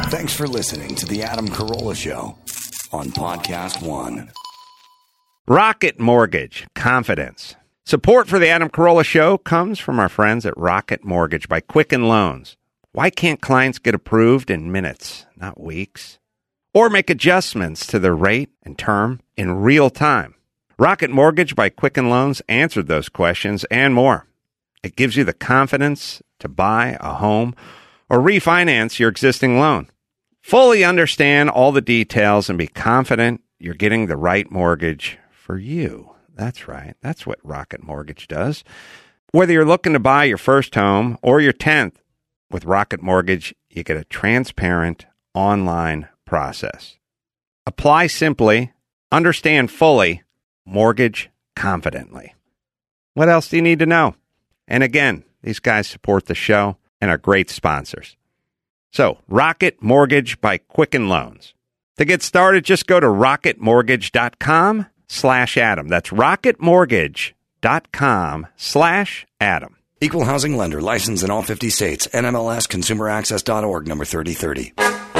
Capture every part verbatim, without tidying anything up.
Thanks for listening to The Adam Carolla Show on Podcast One. Rocket Mortgage, confidence. Support for The Adam Carolla Show comes from our friends at Rocket Mortgage by Quicken Loans. Why can't clients get approved in minutes, not weeks? Or make adjustments to their rate and term in real time? Rocket Mortgage by Quicken Loans answered those questions and more. It gives you the confidence to buy a home or refinance your existing loan. Fully understand all the details and be confident you're getting the right mortgage for you. That's right. That's what Rocket Mortgage does. Whether you're looking to buy your first home or your tenth, with Rocket Mortgage, you get a transparent online process. Apply simply, understand fully, mortgage confidently. What else do you need to know? And again, these guys support the show and are great sponsors. So, Rocket Mortgage by Quicken Loans. To get started, just go to rocketmortgage.com slash Adam. That's rocketmortgage.com slash Adam. Equal housing lender, licensed in all fifty states. N M L S consumer access dot org, number thirty thirty.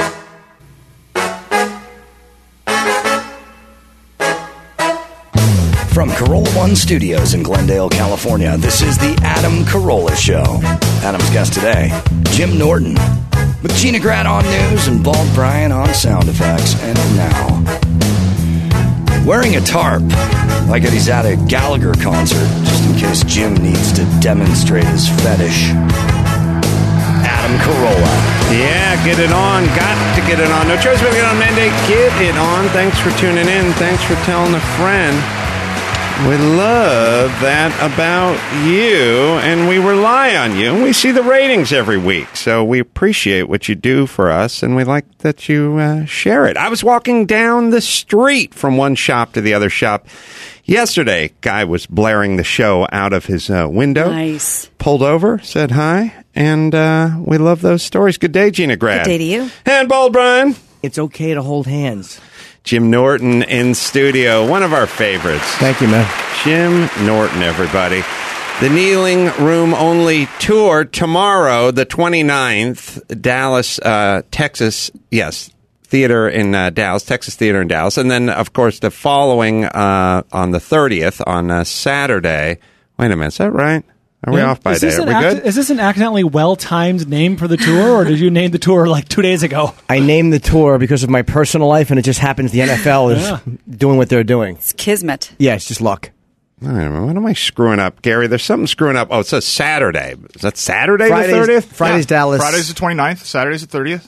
From Carolla One Studios in Glendale, California, this is the Adam Carolla Show. Adam's guest today, Jim Norton, with Gina Grad on news and Bald Brian on sound effects. And now, wearing a tarp, like he's at a Gallagher concert, just in case Jim needs to demonstrate his fetish, Adam Carolla. Yeah, get it on. Got to get it on. No choice but to get on Monday. Get it on. Thanks for tuning in. Thanks for telling a friend. We love that about you, and we rely on you. We see the ratings every week, so we appreciate what you do for us, and we like that you uh, share it. I was walking down the street from one shop to the other shop yesterday. Guy was blaring the show out of his uh, window. Nice. Pulled over, said hi, and uh, we love those stories. Good day, Gina Grad. Good day to you. And Bald Brian. It's okay to hold hands. Jim Norton in studio, one of our favorites. Thank you, man. Jim Norton, everybody. The Kneeling Room Only Tour tomorrow, the twenty-ninth, Dallas, uh, Texas, yes, Theater in uh, Dallas, Texas Theater in Dallas. And then, of course, the following uh, on the thirtieth, on uh, Saturday. Wait a minute, is that right? Are we yeah. off by a day? Are we act- good? Is this an accidentally well-timed name for the tour, or did you name the tour like two days ago? I named the tour because of my personal life, and it just happens the N F L is Yeah. doing what they're doing. It's kismet. Yeah, it's just luck. I don't know. What am I screwing up, Gary? There's something screwing up. Oh, it says Saturday. Is that Saturday Friday's, the thirtieth? Friday's Yeah. Dallas. Friday's the twenty-ninth, Saturday's the thirtieth.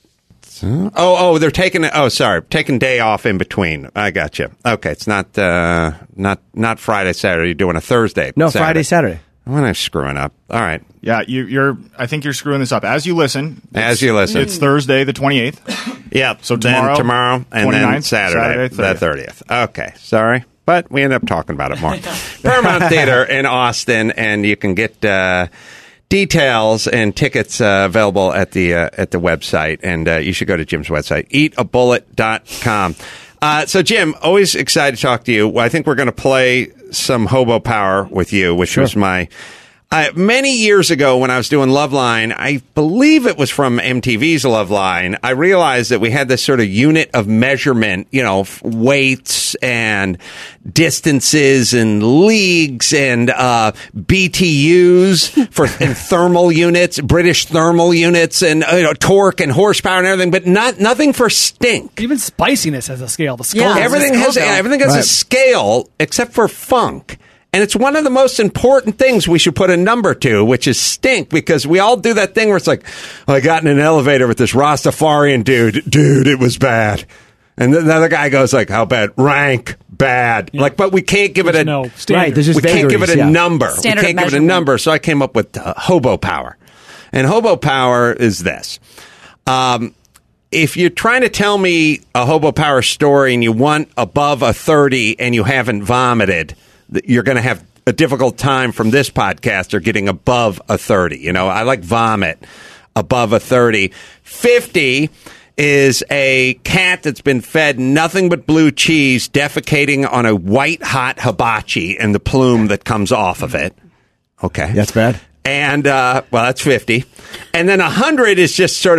Oh, oh, they're taking. Oh, sorry, taking day off in between. I got you. Okay, it's not uh, not not Friday, Saturday. You're doing a Thursday. No, Saturday. Friday, Saturday. When I'm screwing up. All right. Yeah, you, you're. I think you're screwing this up. As you listen, As you listen. it's Thursday the twenty-eighth. Yeah. So then tomorrow, tomorrow, and then twenty-ninth, Saturday, Saturday, the thirtieth. Okay. Sorry, but we end up talking about it more. Paramount Theater in Austin, and you can get uh, details and tickets uh, available at the uh, at the website, and uh, you should go to Jim's website, eat a bullet dot com. Uh, so, Jim, always excited to talk to you. Well, I think we're going to play some Hobo Power with you, which Sure. was my... Uh, many years ago when I was doing Loveline, I believe it was from M T V's Loveline, I realized that we had this sort of unit of measurement, you know, f- weights and distances and leagues and uh, B T Us for and thermal units, British thermal units, and uh, you know, torque and horsepower and everything, but not nothing for stink. Even spiciness has a scale. The skull Yeah, has a Everything scale. has a, everything has a Right. scale except for funk. And it's one of the most important things we should put a number to, which is stink, because we all do that thing where it's like, oh, I got in an elevator with this Rastafarian dude. Dude, it was bad. And then the other guy goes like, how bad? Rank, bad. Yeah. Like, but we can't give it a... No, Right, standard. there's just we can't give it a vagaries, yeah. number. Standard we can't give it a measurement. number, so I came up with uh, Hobo Power. And Hobo Power is this. Um, if you're trying to tell me a Hobo Power story and you want above a thirty and you haven't vomited, th- you're going to have a difficult time from this podcast or getting above a thirty. You know, I like vomit above a thirty. fifty is a cat that's been fed nothing but blue cheese, defecating on a white hot hibachi and the plume that comes off of it. Okay. That's bad. And, uh, well, that's fifty. And then one hundred is just sort of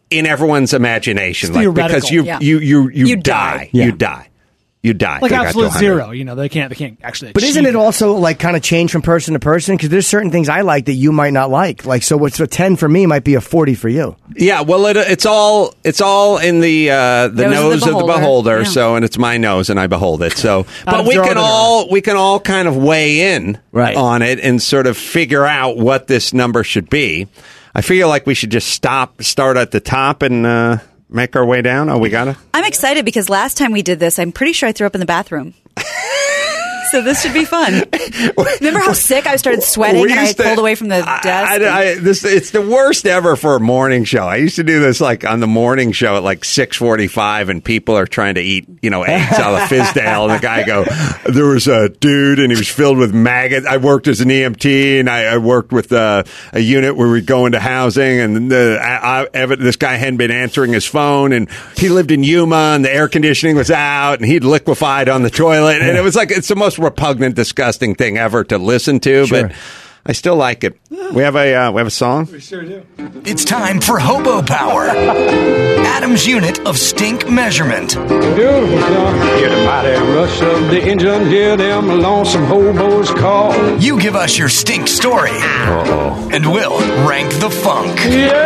in everyone's imagination, It's like theoretical. because you Yeah. you you you, You die, die. Yeah. you die, you die. Like They got to absolute one hundred. zero. You know, they can't. They can't actually. But isn't achieve it also like kind of change from person to person? Because there's certain things I like that you might not like. Like so, what's a ten for me might be a forty for you. Yeah, well, it, it's all it's all in the uh, the Nose nose, of the of the beholder. beholder. Yeah. So, and it's my nose, and I behold it. So, but Adam's we your can auditor. all we can all kind of weigh in Right. on it and sort of figure out what this number should be. I feel like we should just stop, start at the top, and uh, make our way down. Oh, we got it. I'm excited because last time we did this, I'm pretty sure I threw up in the bathroom. So this should be fun. Remember how sick I started sweating We and I used to- pulled away from the I- desk? I, I, this, it's the worst ever for a morning show. I used to do this like on the morning show at like six forty-five, and people are trying to eat, you know, eggs a la Fizdale, and the guy go, there was a dude, and he was filled with maggots. I worked as an E M T, and I, I worked with uh, a unit where we'd go into housing, and the, I, I, this guy hadn't been answering his phone, and he lived in Yuma, and the air conditioning was out, and he'd liquefied on the toilet, and it was like, it's the most repugnant, disgusting thing ever to listen to, Sure. but I still like it. We have a uh, we have a song. We sure do. It's time for Hobo Power, Adam's unit of stink measurement. Beautiful song. Hear the mighty rush of the engine, hear them lonesome hobos call. You give us your stink story, and we'll rank the funk.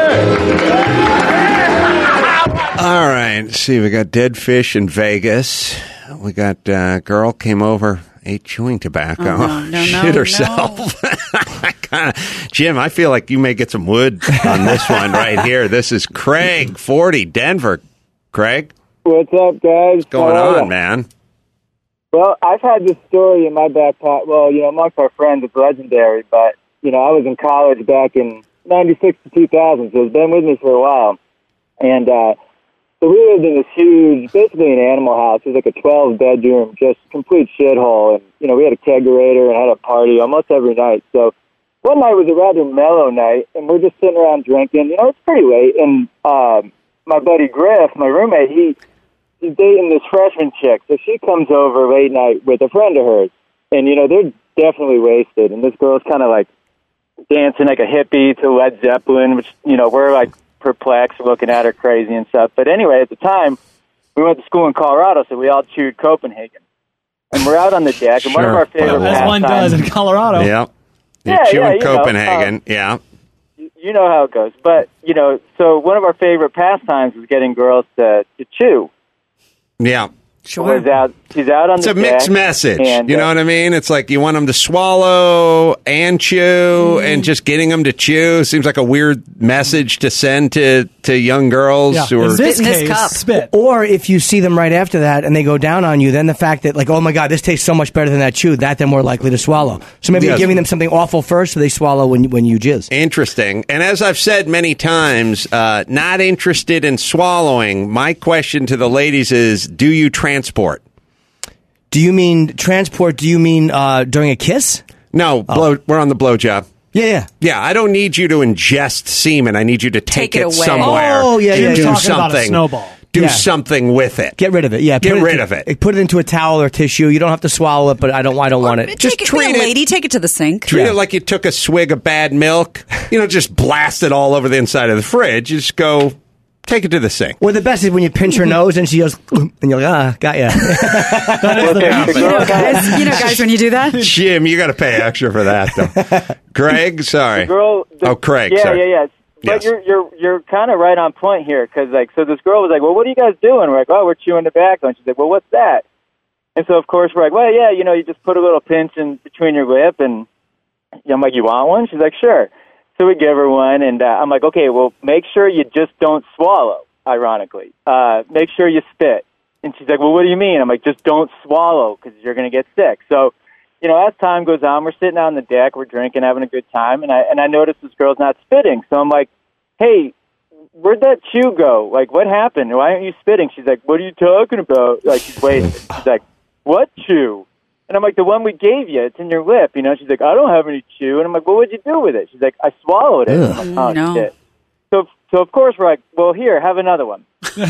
All right, let's see, we got dead fish in Vegas. We got uh, girl came over, ate chewing tobacco, Oh, no, no, shit no, herself. I kinda, Jim, I feel like you may get some wood on this one right here. This is Craig, forty, Denver. Craig, What's up, guys? what's going How are on, ya? man? Well, I've had this story in my back pocket. Well, you know, amongst our friends, it's legendary. But, you know, I was in college back in ninety-six to two thousand, so it's been with me for a while. And uh, so we lived in this huge, basically an animal house. It was like a twelve-bedroom, just complete shithole. And, you know, we had a kegerator and had a party almost every night. So one night was a rather mellow night, and we're just sitting around drinking. You know, it's pretty late. And um, my buddy Griff, my roommate, he... she's dating this freshman chick, so she comes over late night with a friend of hers, and you know they're definitely wasted. And this girl's kind of like dancing like a hippie to Led Zeppelin, which you know we're like perplexed, looking at her crazy and stuff. But anyway, at the time we went to school in Colorado, so we all chewed Copenhagen, and we're out on the deck. And one of Sure. our favorite Well, As one pastimes- does in Colorado. Yeah. You're Yeah, chewing yeah, you know, Copenhagen. yeah. you know how it goes. But you know, so one of our favorite pastimes is getting girls to to chew. Yeah. Sure. Was out, she's out on It's the a mixed deck, message. and, You know uh, what I mean? It's like you want them to swallow and chew, Mm. and just getting them to chew seems like a weird message to send to, to young girls Yeah. who are. In this Spit in this case, cup. spit. Or if you see them right after that and they go down on you, then the fact that like, oh my God, this tastes so much better than that chew, that they're more likely to swallow. So maybe Yes. you're giving them something awful first, so they swallow when you, when you jizz. Interesting. And as I've said many times, uh, not interested in swallowing. My question to the ladies is, do you transport? Do you mean transport? Do you mean uh, during a kiss? No, blow, we're on the blowjob. Yeah, yeah. Yeah, I don't need you to ingest semen. I need you to take, Take it it, away. somewhere. Oh, yeah, do yeah, do yeah. Talking about a something. snowball. Do Yeah. something with it. Get rid of it. Yeah, Get put rid to- of it. Put it into a towel or tissue. You don't have to swallow it, but I don't. I don't want it. Take Just it, treat be a it- lady, take it to the sink. Treat Yeah. it like you took a swig of bad milk. You know, just blast it all over the inside of the fridge. You just go, take it to the sink. Or the best is when you pinch her nose and she goes, and you're like, ah, got ya. Well, the- the You know, girl- guys, you know, guys, when you do that, Jim, you got to pay extra for that, though. Greg, sorry. girl. The, Oh, Craig, Yeah, sorry. yeah, yeah. But Yes. you're you're you're kind of right on point here because like so this girl was like, well, what are you guys doing? We're like, oh, we're chewing tobacco, and she's like, well, what's that? And so of course we're like, well, yeah, you know, you just put a little pinch in between your lip, and I'm like, you want one? She's like, sure. So we give her one, and uh, I'm like, okay, well, make sure you just don't swallow. Ironically, uh, make sure you spit. And she's like, well, what do you mean? I'm like, just don't swallow because you're going to get sick. So, you know, as time goes on, we're sitting out on the deck, we're drinking, having a good time, and I and I noticed this girl's not spitting. So I'm like, hey, where'd that chew go? Like, what happened? Why aren't you spitting? She's like, what are you talking about? Like, she's wasted. She's like, what chew? And I'm like, the one we gave you. It's in your lip. You know, she's like, I don't have any chew. And I'm like, well, what'd you do with it? She's like, I swallowed it. I'm like, oh, No. shit. So, so of course, we're like, well, here, have another one.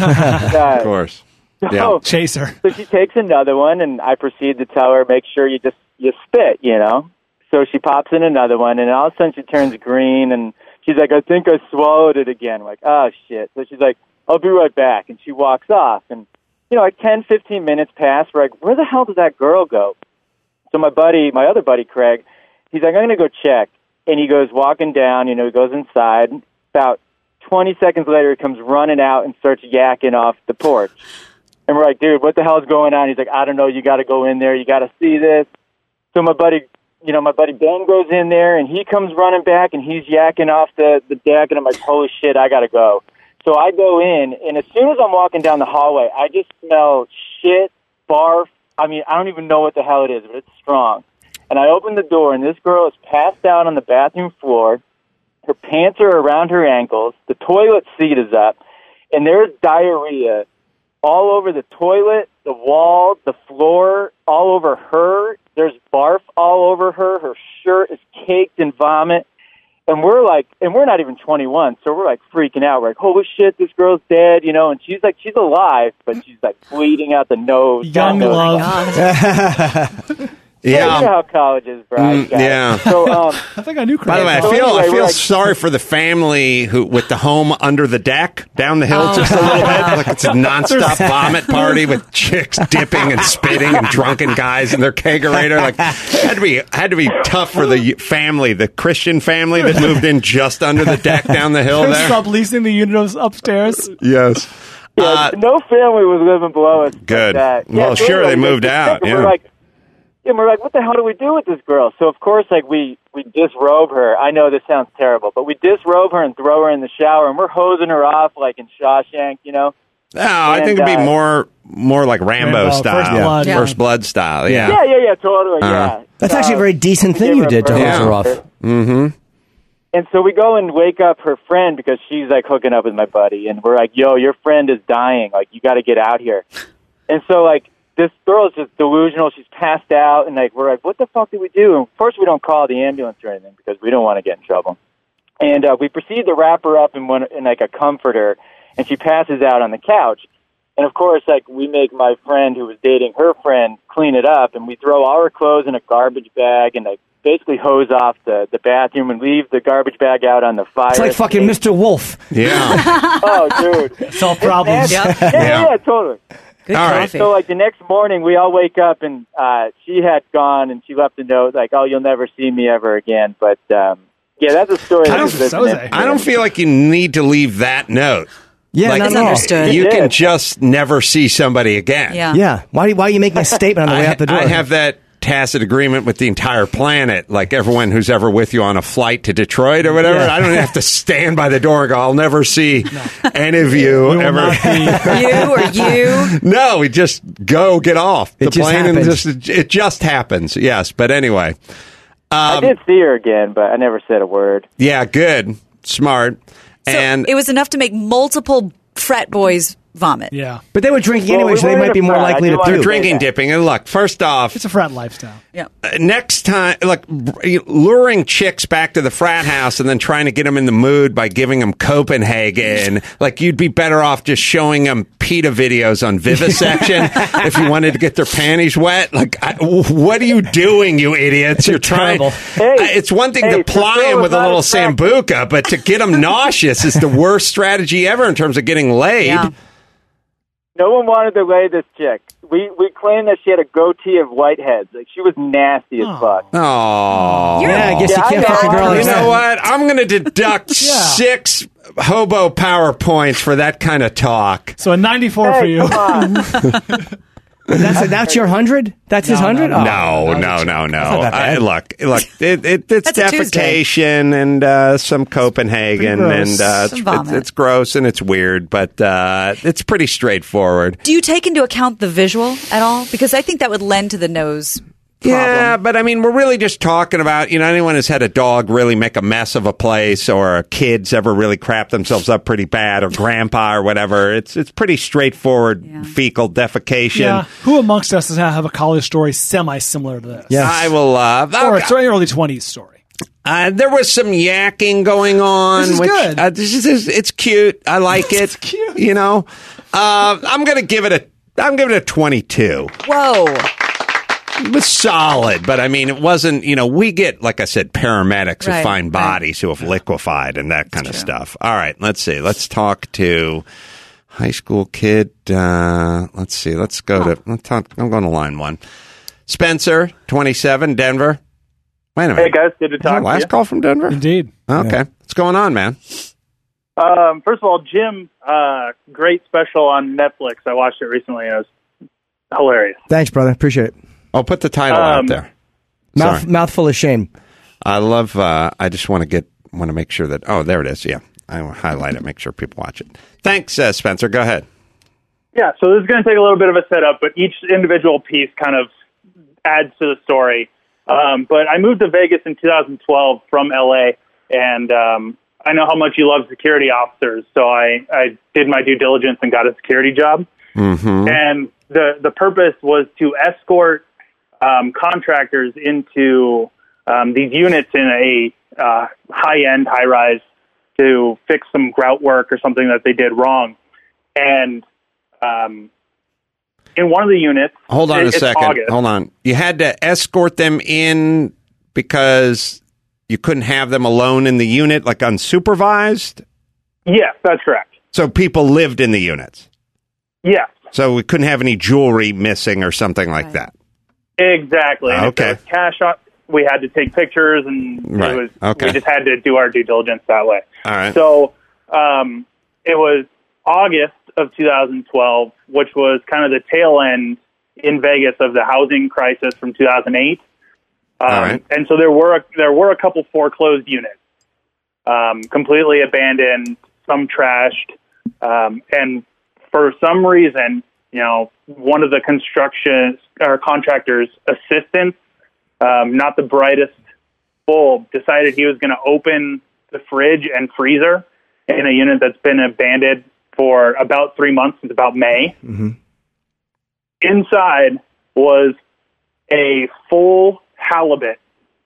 Uh, Of course. so, Yeah. Chaser. so she takes another one, and I proceed to tell her, make sure you just you spit, you know. So she pops in another one, and all of a sudden she turns green, and she's like, I think I swallowed it again. I'm like, oh, shit. So she's like, I'll be right back. And she walks off. And, you know, like ten, fifteen minutes pass. We're like, where the hell did that girl go? So my buddy, my other buddy, Craig, he's like, I'm going to go check. And he goes walking down, you know, he goes inside. About twenty seconds later, he comes running out and starts yakking off the porch. And we're like, dude, what the hell is going on? He's like, I don't know. You got to go in there. You got to see this. So my buddy, you know, my buddy Ben goes in there, and he comes running back, and he's yakking off the, the deck. And I'm like, holy shit, I got to go. So I go in, and as soon as I'm walking down the hallway, I just smell shit, barf. I mean, I don't even know what the hell it is, but it's strong. And I open the door, and this girl is passed out on the bathroom floor. Her pants are around her ankles. The toilet seat is up, and there's diarrhea all over the toilet, the wall, the floor, all over her. There's barf all over her. Her shirt is caked in vomit. And we're like, and we're not even twenty-one, so we're like freaking out. We're like, holy shit, this girl's dead, you know, and she's like, she's alive, but she's like bleeding out the nose. Young love. Yeah, you know how college is, Brian. Mm, yeah. So, um, I think I knew. By the way, I So feel anyway, I we're feel like- sorry for the family who with the home under the deck down the hill just a little bit. Like it's a nonstop vomit party with chicks dipping and spitting and drunken guys in their kegerator. Like had to be had to be tough for the family, the Christian family that moved in just under the deck down the hill there. Stop leasing the unit upstairs. Yes. yeah, Uh, no family was living below us. like Good. that. Well, Yeah, so sure, anyway, they moved we- we out, think- yeah. We're like, yeah, we're like, what the hell do we do with this girl? So, of course, like, we, we disrobe her. I know this sounds terrible, but we disrobe her and throw her in the shower, and we're hosing her off like in Shawshank, you know? No, I And, think it'd be uh, more more like Rambo, Rambo, style. First Blood. Yeah. First Blood style, yeah. Yeah, yeah, yeah, totally, Uh-huh. yeah. That's So, actually a very decent thing give you her a did to burn. hose her off. Mm-hmm. And so we go and wake up her friend because she's, like, hooking up with my buddy, and we're like, yo, your friend is dying. Like, you got to get out here. And so, like, this girl is just delusional. She's passed out, and like we're like, what the fuck do we do? And of course, we don't call the ambulance or anything because we don't want to get in trouble. And uh, we proceed to wrap her up in one in like a comforter, and she passes out on the couch. And of course, like we make my friend who was dating her friend clean it up, and we throw all her clothes in a garbage bag, and like basically hose off the the bathroom and leave the garbage bag out on the fire. It's like fucking Mister Wolf. Yeah. Oh, dude, Solve problems. yeah, Yep. yeah, yeah, totally. Good All right. coffee. So, like, the next morning, we all wake up, and uh, she had gone, and she left a note, like, oh, you'll never see me ever again. But, um, yeah, that's a story. I that don't- was so is listening. it. I don't feel like you need to leave that note. Yeah, like, not It's at all. understood. You It can is. just never see somebody again. Yeah. Yeah. Why, why are you making a statement on the way I, out the door? I have that tacit agreement with the entire planet, like everyone who's ever with you on a flight to Detroit or whatever. Yeah. I don't have to stand by the door and go, I'll never see any of you We will ever. not be. You or you. No, we just go get off the It just plane and happens. just it just happens. Yes, but anyway. I Um, did see her again, but I never said a word. yeah, good. Smart. So and it was enough to make multiple frat boys vomit. Yeah. But they were drinking Well, anyway, we so they weren't might be a more frat. I likely do to want to puke. drink- drinking dipping. And look, first off, It's a frat lifestyle. Yeah. Uh, next time, like br- luring chicks back to the frat house and then trying to get them in the mood by giving them Copenhagen, like you'd be better off just showing them PETA videos on Vivisection if you wanted to get their panties wet. Like, I, what are you doing, you idiots? You're trying. terrible. Hey, Uh, it's one thing hey, to ply Priscilla them was with a not little attractive. sambuca, but to get them nauseous is the worst strategy ever in terms of getting laid. Yeah. No one wanted to lay this chick. We we claimed that she had a goatee of whiteheads. Like, she was nasty as Oh. fuck. Oh. Yeah, I guess Yeah, you I can't know. fuck a girl like You know that. what? I'm going to deduct six hobo power points for that kind of talk. So a ninety-four for Hey, you. come on. That's, that's your hundred? That's his No, hundred? no, Oh. No, no, no, no. not that I, bad. look, look. It, it, it's That's a Tuesday. defecation and uh, some Copenhagen, Pretty gross. and uh, Some it's, vomit. it's, it's gross and it's weird, but uh, it's pretty straightforward. Do you take into account the visual at all? Because I think that would lend to the nose problem. Yeah, but I mean, we're really just talking about, you know, anyone who's had a dog really make a mess of a place, or kids ever really crap themselves up pretty bad, or grandpa or whatever. It's it's pretty straightforward Yeah. fecal defecation. Yeah. Who amongst us does not have a college story semi-similar to this? Yes. I will. Uh, Or I'll- it's an early twenties story. Uh, there was some yakking going on. This is which, good. Uh, this is, it's cute. I like it. It's cute. You know, uh, I'm gonna give it a. I'm giving it a twenty-two. Whoa. It was solid, but I mean, it wasn't, you know, we get, like I said, paramedics Right, who find right. bodies who have liquefied and that kind of stuff. All right, let's see. Let's talk to high school kid. Uh, let's see. Let's go to, let's talk, I'm going to line one. Spencer, twenty-seven, Denver. Wait a minute. Hey, guys. Good to Is that talk to last you. call from Denver? Indeed. Okay. What's going on, man? Um, first of all, Jim, uh, great special on Netflix. I watched it recently. It was hilarious. Thanks, brother. Appreciate it. I'll put the title Um, out there. Mouth, Sorry. mouthful of shame. I love, uh, I just want to get, want to make sure that, oh, there it is. Yeah. I will highlight it, make sure people watch it. Thanks, uh, Spencer. Go ahead. Yeah, so this is going to take a little bit of a setup, but each individual piece kind of adds to the story. Um, but I moved to Vegas in two thousand twelve from L A, and um, I know how much you love security officers, so I, I did my due diligence and got a security job. Mm-hmm. And the, the purpose was to escort um, contractors into um, these units in a uh, high-end, high-rise to fix some grout work or something that they did wrong. And um, in one of the units... Hold on it- a it's second. August. Hold on. You had to escort them in because you couldn't have them alone in the unit, like unsupervised? Yes, that's correct. So people lived in the units. Yes, So we couldn't have any jewelry missing or something like that. exactly. And if there Okay. was cash on, we had to take pictures, and Right. it was Okay. we just had to do our due diligence that way. All right. So um, it was August of two thousand twelve, which was kind of the tail end in Vegas of the housing crisis from two thousand eight. Um, All right. And so there were a, there were a couple foreclosed units, um, completely abandoned, some trashed, um, and for some reason, you know, one of the construction or contractors' assistants, um, not the brightest bulb, decided he was going to open the fridge and freezer in a unit that's been abandoned for about three months, since about May. Mm-hmm. Inside was a full halibut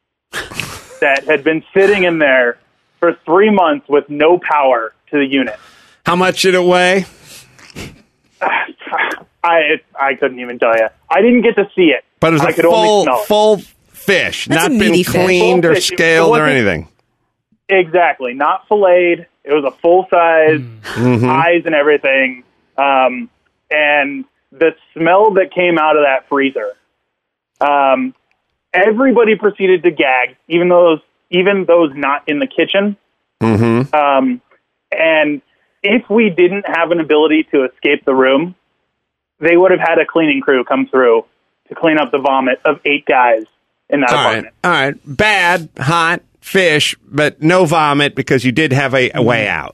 that had been sitting in there for three months with no power to the unit. How much did it weigh? I I couldn't even tell you. I didn't get to see it. But it was I a could only full, smell it. full fish, That's not a been meaty fish. cleaned Full or fish. It scaled or wasn't- anything. Exactly. Not filleted. It was a full size, Mm-hmm. eyes and everything. Um, and the smell that came out of that freezer, um, everybody proceeded to gag, even those even those not in the kitchen. Mm-hmm. Um, and if we didn't have an ability to escape the room, they would have had a cleaning crew come through to clean up the vomit of eight guys in that All right. apartment. All right. Bad, hot, fish, but no vomit because you did have a, a way out.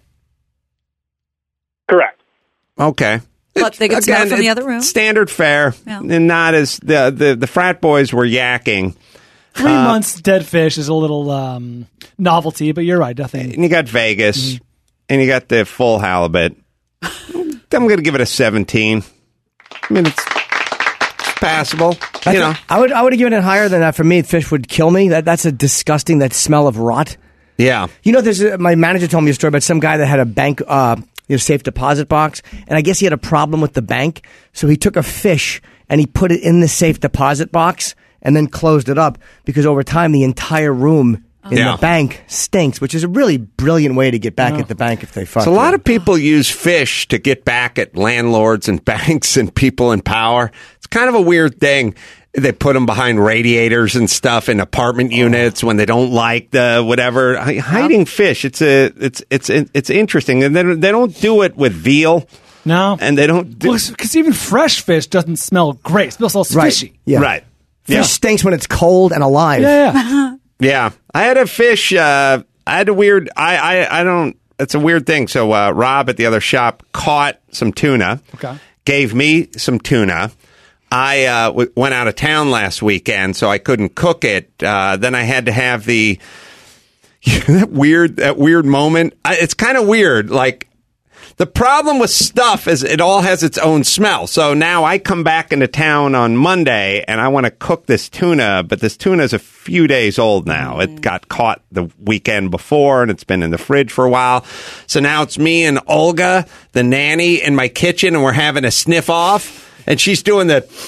Correct. Okay. But they could smell it from the it's other room. Standard fare. Yeah. And not as the, the, the frat boys were yakking. Three Uh, months dead fish is a little um, novelty, but you're right. Nothing. And you got Vegas, Mm-hmm. and you got the full halibut. I'm going to give it a seventeen. I mean, it's, it's passable. You know, I would I would have given it higher than that. For me, fish would kill me. That that's a disgusting. That smell of rot. yeah. You know, there's a, my manager told me a story about some guy that had a bank, uh, you know, safe deposit box, and I guess he had a problem with the bank, so he took a fish and he put it in the safe deposit box and then closed it up because over time the entire room in Yeah. the bank stinks, which is a really brilliant way to get back at the bank if they fuck. So a you. lot of people use fish to get back at landlords and banks and people in power. It's kind of a weird thing. They put them behind radiators and stuff in apartment units when they don't like the whatever. Hi- Hiding fish, it's a it's it's it's interesting, and they don't- they don't do it with veal, No. and they don't do Because even fresh fish doesn't smell great. It smells all Right. fishy. Yeah. right. Fish Yeah. stinks when it's cold and alive. Yeah, yeah. Yeah, I had a fish. Uh, I had a weird. I, I I don't. It's a weird thing. So uh, Rob at the other shop caught some tuna. Okay. Gave me some tuna. I uh, w- went out of town last weekend, so I couldn't cook it. Uh, then I had to have the that weird that weird moment. I, it's kind of weird. Like the problem with stuff is it all has its own smell. So now I come back into town on Monday and I want to cook this tuna, but this tuna is a few days old now. It got caught the weekend before and it's been in the fridge for a while. So now it's me and Olga, the nanny, in my kitchen, and we're having a sniff off. And she's doing the,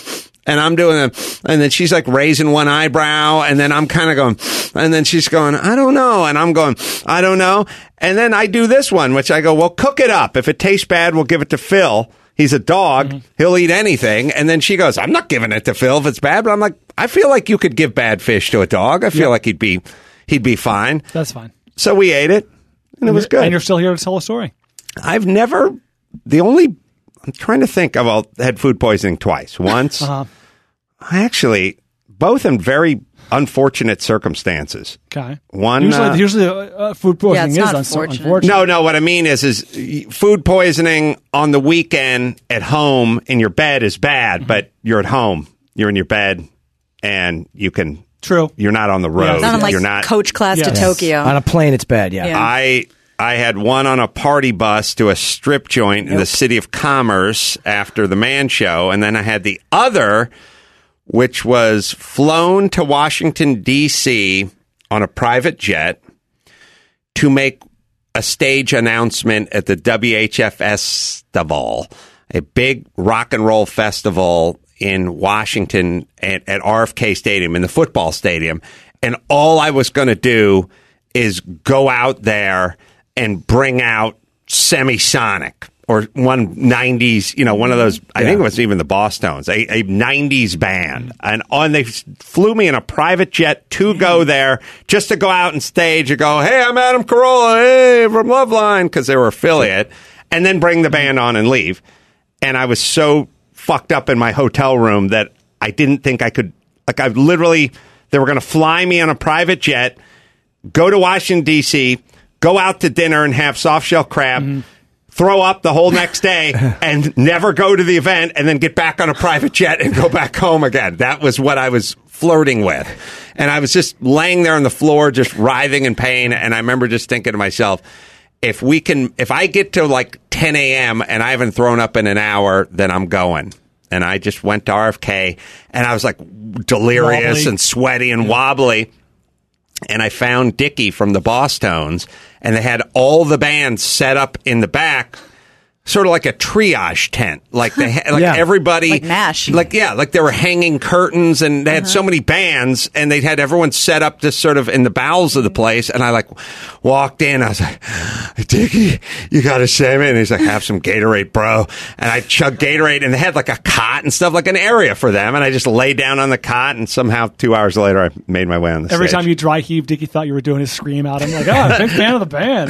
And I'm doing it, and then she's like raising one eyebrow, and then I'm kind of going, and then she's going, I don't know, and I'm going, I don't know, and then I do this one, which I go, well, cook it up. If it tastes bad, we'll give it to Phil. He's a dog; mm-hmm. he'll eat anything. And then she goes, I'm not giving it to Phil if it's bad. But I'm like, I feel like you could give bad fish to a dog. I feel yep. like he'd be, he'd be fine. That's fine. So we ate it, and, and it was good. And you're still here to tell a story. I've never, the only. I'm trying to think. I've well, had food poisoning twice. Once, uh-huh. I actually, both in very unfortunate circumstances. Okay. One, usually, uh, usually uh, food poisoning yeah, is unfortunate. unfortunate. No, no. What I mean is, is food poisoning on the weekend at home in your bed is bad, mm-hmm. but you're at home, you're in your bed, and you can. True. You're not on the road. Yeah. It's not on like you're not coach class yes. to Tokyo. On a plane, it's bad. Yeah. yeah. I. I had one on a party bus to a strip joint in yep. the City of Commerce after the Man Show. And then I had the other, which was flown to Washington, D C on a private jet to make a stage announcement at the W H F Festival, a big rock and roll festival in Washington at, at R F K Stadium, in the football stadium. And all I was going to do is go out there and bring out Semisonic or one nineties, you know, one of those, I yeah. think it was even the Bosstones, a, a nineties band. And on they flew me in a private jet to go there just to go out and stage and go, hey, I'm Adam Carolla, hey, from Loveline, because they were affiliate, and then bring the band on and leave. And I was so fucked up in my hotel room that I didn't think I could, like I literally, they were going to fly me on a private jet, go to Washington, D C, go out to dinner and have soft shell crab, mm-hmm. throw up the whole next day, and never go to the event, and then get back on a private jet and go back home again. That was what I was flirting with. And I was just laying there on the floor, just writhing in pain. And I remember just thinking to myself, if we can, if I get to like ten a.m. and I haven't thrown up in an hour, then I'm going. And I just went to R F K, and I was like delirious wobbly. and sweaty and yeah. wobbly. And I found Dickie from the Bosstones, and they had all the bands set up in the back, sort of like a triage tent. Like they, ha- like yeah. everybody, like MASH. Like yeah, like there were hanging curtains, and they had uh-huh. so many bands, and they had everyone set up just sort of in the bowels of the place. And I like walked in, I was like, Dickie, you got to save me. And he's like, have some Gatorade, bro. And I chugged Gatorade, and they had like a cot and stuff, like an area for them. And I just lay down on the cot, and somehow two hours later, I made my way on the Every stage. time you dry heave, Dickie thought you were doing his scream out. I'm like, oh, big fan of the band.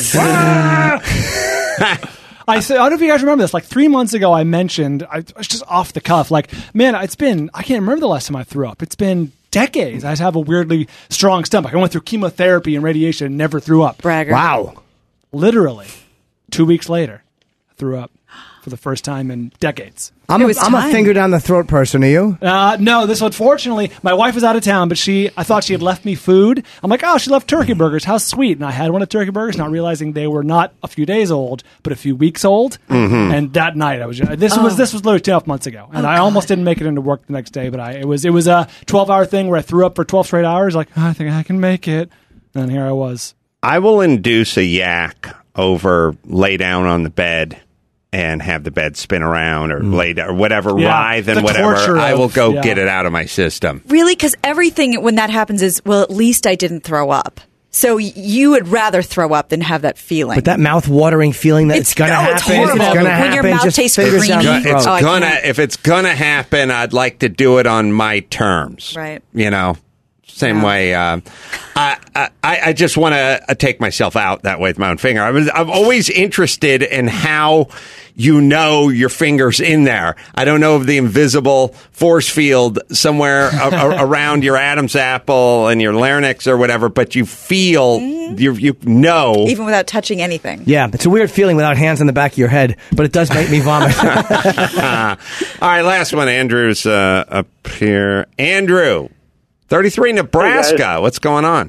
I said, I don't know if you guys remember this. Like three months ago, I mentioned, I was just off the cuff, like, man, it's been, I can't remember the last time I threw up. It's been decades. I have a weirdly strong stomach. I went through chemotherapy and radiation and never threw up. Bragger. Wow. Literally, two weeks later, I threw up for the first time in decades. I'm, a, I'm a finger down the throat person. Are you? Uh, no, this unfortunately, my wife was out of town, but she, I thought she had left me food. I'm like, oh, she left turkey burgers. How sweet. And I had one of the turkey burgers, not realizing they were not a few days old, but a few weeks old. Mm-hmm. And that night, I was just, this oh. was this was literally two and a half months ago, and oh, I almost didn't make it into work the next day. But I it was it was a twelve hour thing where I threw up for twelve straight hours. Like, oh, I think I can make it. And here I was. I will induce a yak over lay down on the bed and have the bed spin around or mm. lay down or whatever, yeah, writhe and whatever. I will go yeah. get it out of my system. Really? Because everything when that happens is, well, at least I didn't throw up. So you would rather throw up than have that feeling. But that mouth-watering feeling that it's, it's going to no, happen. It's, it's going to happen. When your mouth just tastes creamy. It's oh, gonna, if it's going to happen, I'd like to do it on my terms. Right. You know? Same yeah. way. Uh, I, I I just want to uh, take myself out that way with my own finger. I was, I'm always interested in how you know your finger's in there. I don't know of the invisible force field somewhere a, a, around your Adam's apple and your larynx or whatever, but you feel, mm-hmm. you you know. Even without touching anything. Yeah, it's a weird feeling without hands on the back of your head, but it does make me vomit. uh, all right, last one. Andrew's uh, up here. Andrew. thirty-three, Nebraska. Hey, what's going on?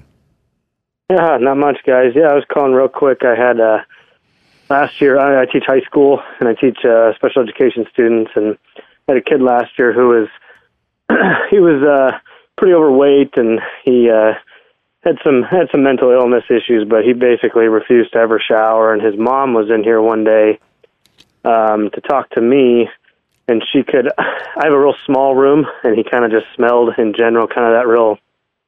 Yeah, not much, guys. Yeah, I was calling real quick. I had uh, last year, I, I teach high school, and I teach uh, special education students, and I had a kid last year who was, he was uh, pretty overweight, and he uh, had some had some mental illness issues, but he basically refused to ever shower, and his mom was in here one day um, to talk to me, and she could. I have a real small room, and he kind of just smelled in general, kind of that real,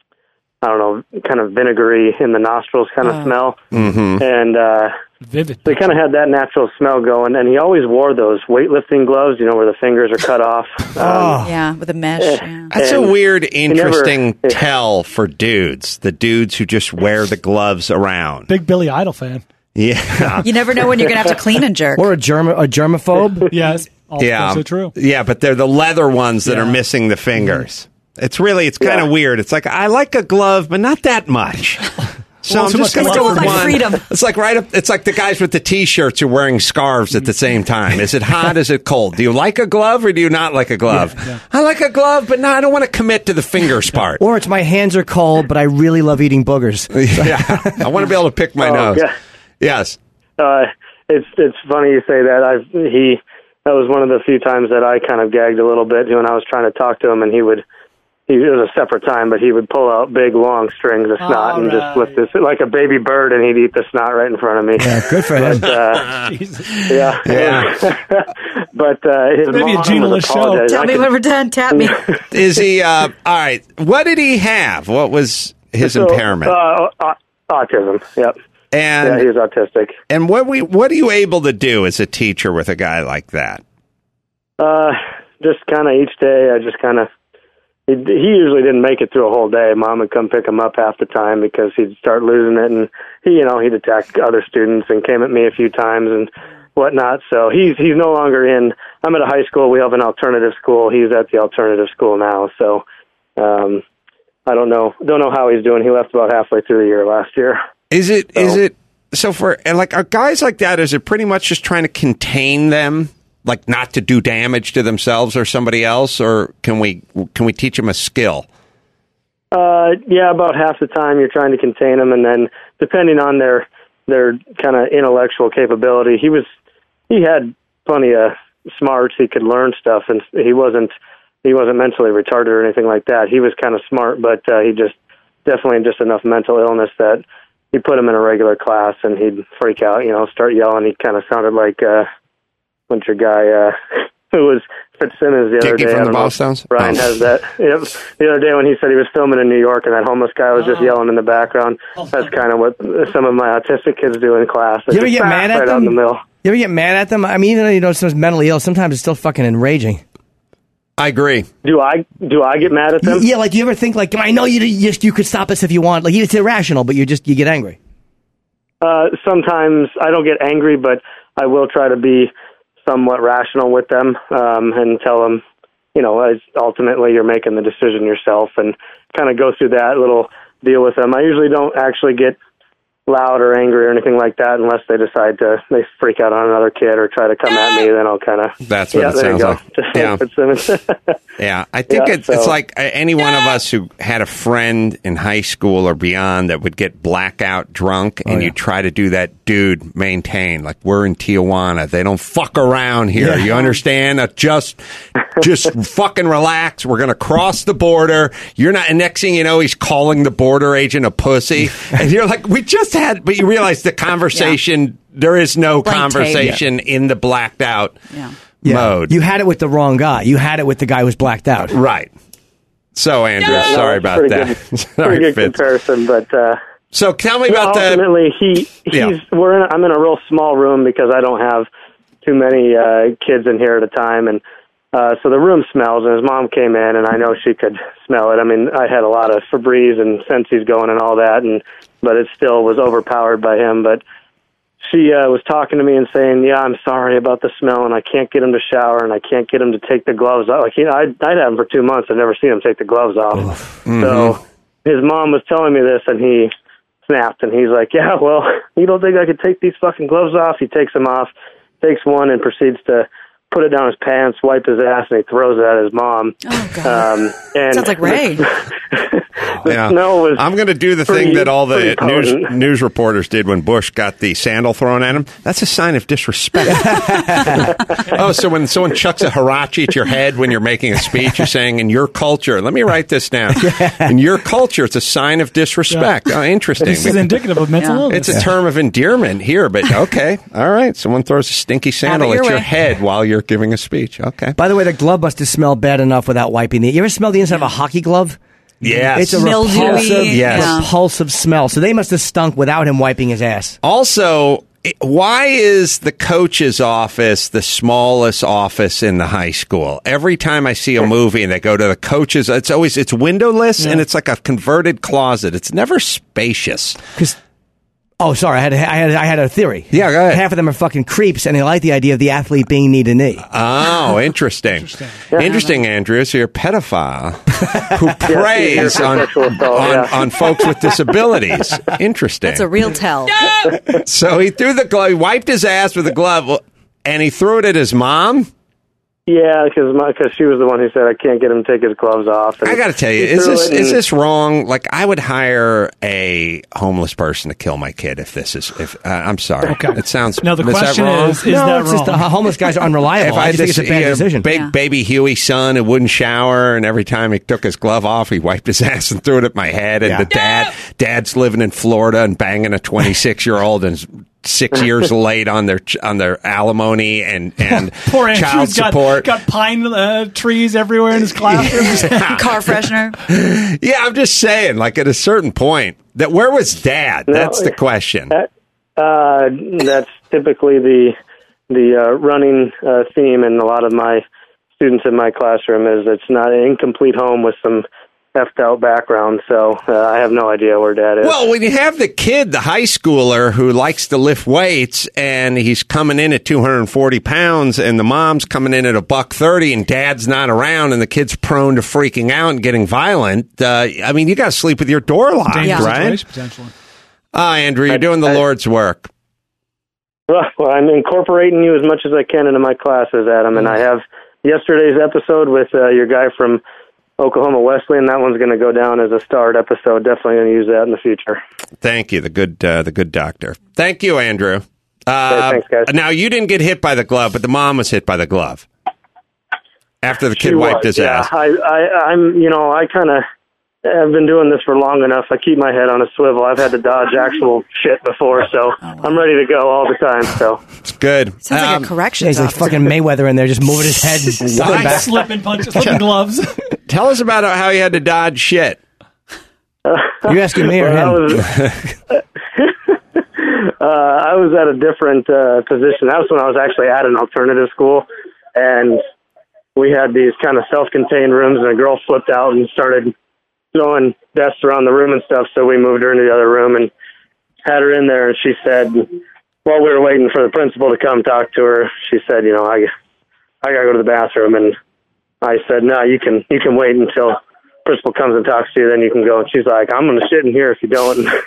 I don't know, kind of vinegary in the nostrils kind of Oh. smell, Mm-hmm. and uh, Vivid. they kind of had that natural smell going. And he always wore those weightlifting gloves, you know, where the fingers are cut off. Um, Yeah, with a mesh. Yeah. That's a And weird, never- interesting tell for dudes. The dudes who just wear the gloves around. Big Billy Idol fan. Yeah. You never know when you're going to have to clean and jerk. Or a germ a germaphobe. Yes. Also Yeah. so true. Yeah, but they're the leather ones that Yeah. are missing the fingers. It's really, it's kind of Yeah. weird. It's like, I like a glove, but not that much. So Well, I'm too just much going to glove. go with Let's go with my one. freedom. It's like right up, it's like the guys with the t-shirts who are wearing scarves at the same time. Is it hot? Is it cold? Do you like a glove or do you not like a glove? I like a glove, but no, I don't want to commit to the fingers part. Or it's my hands are cold, but I really love eating boogers. Yeah. I want to be able to pick my Oh, nose. yeah. Yes. Uh, it's it's funny you say that. I've he that was one of the few times that I kind of gagged a little bit when I was trying to talk to him, and he would. He, it was a separate time, but he would pull out big, long strings of snot All and just right. lift this like a baby bird, and he'd eat the snot right in front of me. Yeah, good for him. But, uh, Jesus. yeah, Yeah. but uh, his Maybe a mom Gina was show. apologizing. Tell I me could- when we're done. Tap me. Is he, uh, all right, what did he have? What was his so, impairment? Uh, au- autism. Yep. and Yeah, he was autistic. And what we what are you able to do as a teacher with a guy like that? Uh, just kind of each day, I just kind of. He, he usually didn't make it through a whole day. Mom would come pick him up half the time because he'd start losing it, and he, you know, he'd attack other students and came at me a few times and whatnot. So he's he's no longer in. I'm at a high school. We have an alternative school. He's at the alternative school now. So um, I don't know don't know how he's doing. He left about halfway through the year last year. Is it So- is it so for and like are guys like that? Is it pretty much just trying to contain them, like not to do damage to themselves or somebody else, or can we can we teach them a skill? Uh, yeah, about half the time you're trying to contain them, and then depending on their their kind of intellectual capability, he was he had plenty of smarts. He could learn stuff, and he wasn't he wasn't mentally retarded or anything like that. He was kind of smart, but uh, he just definitely just enough mental illness that you put him in a regular class and he'd freak out, you know, start yelling. He kind of sounded like uh, what's your guy uh, who was Fitzsimmons the other Dickie day. from I the don't know if Ballstones? Brian Oh. has that. Yep. The other day when he said he was filming in New York and that homeless guy was just yelling in the background. That's kind of what some of my autistic kids do in class. They You ever just get back mad at right out them? in the middle. You ever get mad at them? I mean, even though you know someone's mentally ill, sometimes it's still fucking enraging. I agree. Do I do I get mad at them? Yeah, like do you ever think like I know you you, you could stop us if you want. Like it's irrational, but you just you get angry. Uh, sometimes I don't get angry, but I will try to be somewhat rational with them um, and tell them, you know, as ultimately you're making the decision yourself, and kind of go through that little deal with them. I usually don't actually get loud or angry or anything like that unless they decide to they freak out on another kid or try to come at me. Then I'll kind of That's what yeah, it there you sounds go. like. Just Yeah. like Fitzsimmons. Yeah, I think Yeah, it's, it's so- like uh, any one of us who had a friend in high school or beyond that would get blackout drunk, and yeah. you try to do that, dude, maintain. Like, we're in Tijuana. They don't fuck around here. Yeah. You understand? Uh, just just fucking relax. We're going to cross the border. You're not, and next thing you know, he's calling the border agent a pussy. And you're like, we just had, but you realize the conversation, there is no Blank tape. conversation in the blacked out Yeah. Yeah. mode. You had it with the wrong guy. You had it with the guy who was blacked out. Right. So, Andrew, Yeah, no, sorry it's about pretty that. Good, sorry, pretty good Fitz. comparison, but. Uh, So tell me about the. ultimately, he he's Yeah. we're in. A, I'm in a real small room because I don't have too many uh, kids in here at a time, and uh, so the room smells. And his mom came in, and I know she could smell it. I mean, I had a lot of Febreze and Sensi's going and all that, and but it still was overpowered by him. But she uh, was talking to me and saying, "Yeah, I'm sorry about the smell, and I can't get him to shower, and I can't get him to take the gloves off." Like, you know, I'd, I'd had him for two months. I'd never seen him take the gloves off. So his mom was telling me this, and he snapped, and he's like, yeah, well, you don't think I could take these fucking gloves off? He takes them off, takes one, and proceeds to put it down his pants, wipe his ass, and he throws it at his mom. Oh, God. Um, and Sounds like Ray. the Yeah. smell was I'm going to do the pretty- thing that all the pretty news potent. news reporters did when Bush got the sandal thrown at him. That's a sign of disrespect. Oh, so when someone chucks a hirachi at your head when you're making a speech, you're saying, in your culture, let me write this down. In your culture, it's a sign of disrespect. Oh, interesting. This is indicative of mental Yeah. illness. It's a term of endearment here, but okay. All right. Someone throws a stinky sandal your at your way. head while you're you're giving a speech. Okay. By the way, the glove must have smelled bad enough without wiping it. You ever smell the inside of a hockey glove? Yes. It's a Mildewy, repulsive, yes. repulsive smell. So they must have stunk without him wiping his ass. Also, why is the coach's office the smallest office in the high school? Every time I see a movie and they go to the coach's, it's always it's windowless Yeah. and it's like a converted closet. It's never spacious. Because, oh, sorry, I had, a, I had I had a theory. Yeah, go ahead. Half of them are fucking creeps, and they like the idea of the athlete being knee to knee. Oh, interesting. Interesting, interesting Andrew. So you're a pedophile who preys you're on, sexual assault, on, yeah. on folks with disabilities. Interesting. That's a real tell. So he threw the glove, he wiped his ass with a glove, and he threw it at his mom? Yeah, because because she was the one who said I can't get him to take his gloves off. And I got to tell you, he is threw this it and- is this wrong? Like, I would hire a homeless person to kill my kid if this is. If uh, I'm sorry, Okay. it sounds. No, the is that question wrong? is, is no, that it's wrong? just the homeless guys are unreliable. If I I just think it's a bad see decision. big Yeah. baby Huey's son who wouldn't shower, and every time he took his glove off, he wiped his ass and threw it at my head. And Yeah. the dad, dad's living in Florida and banging a twenty-six year old and six years late on their on their alimony and and Poor Andrew's child got, support. got pine uh, trees everywhere in his classroom. Car freshener. Yeah, I'm just saying, like at a certain point, that where was dad? No, That's the question. Uh, that's typically the the uh, running uh, theme in a lot of my students in my classroom is it's not an incomplete home with some effed out background. So uh, I have no idea where dad is. Well, when you have the kid, the high schooler who likes to lift weights, and he's coming in at two hundred forty pounds, and the mom's coming in at a buck thirty, and dad's not around, and the kid's prone to freaking out and getting violent. Uh, I mean, you got to sleep with your door locked, Dangerous right? situation, potentially. Ah, Andrew, you're I- doing the I- Lord's work. Well, I'm incorporating you as much as I can into my classes, Adam, and I have yesterday's episode with uh, your guy from Oklahoma Wesleyan. That one's going to go down as a starred episode. Definitely going to use that in the future. Thank you, the good, uh, the good doctor. Thank you, Andrew. Uh, thanks, guys. Now, you didn't get hit by the glove, but the mom was hit by the glove after the kid She wiped was, his yeah. ass. I, I, I'm, you know, I kind of have been doing this for long enough. I keep my head on a swivel. I've had to dodge actual shit before, so I'm ready to go all the time. So It's good. Sounds like Um, a Yeah, corrections he's like officer. fucking Mayweather in there, just moving his head and stepping Like back. slipping punches, slipping gloves. Tell us about how you had to dodge shit. You asking me or Well, him? I was, uh, I was at a different uh, position. That was when I was actually at an alternative school, and we had these kind of self-contained rooms, and a girl flipped out and started throwing desks around the room and stuff, so we moved her into the other room and had her in there, and she said, while we were waiting for the principal to come talk to her, she said, you know, I, I got to go to the bathroom, and I said, no, you can you can wait until principal comes and talks to you, then you can go. And she's like, I'm going to shit in here if you don't. And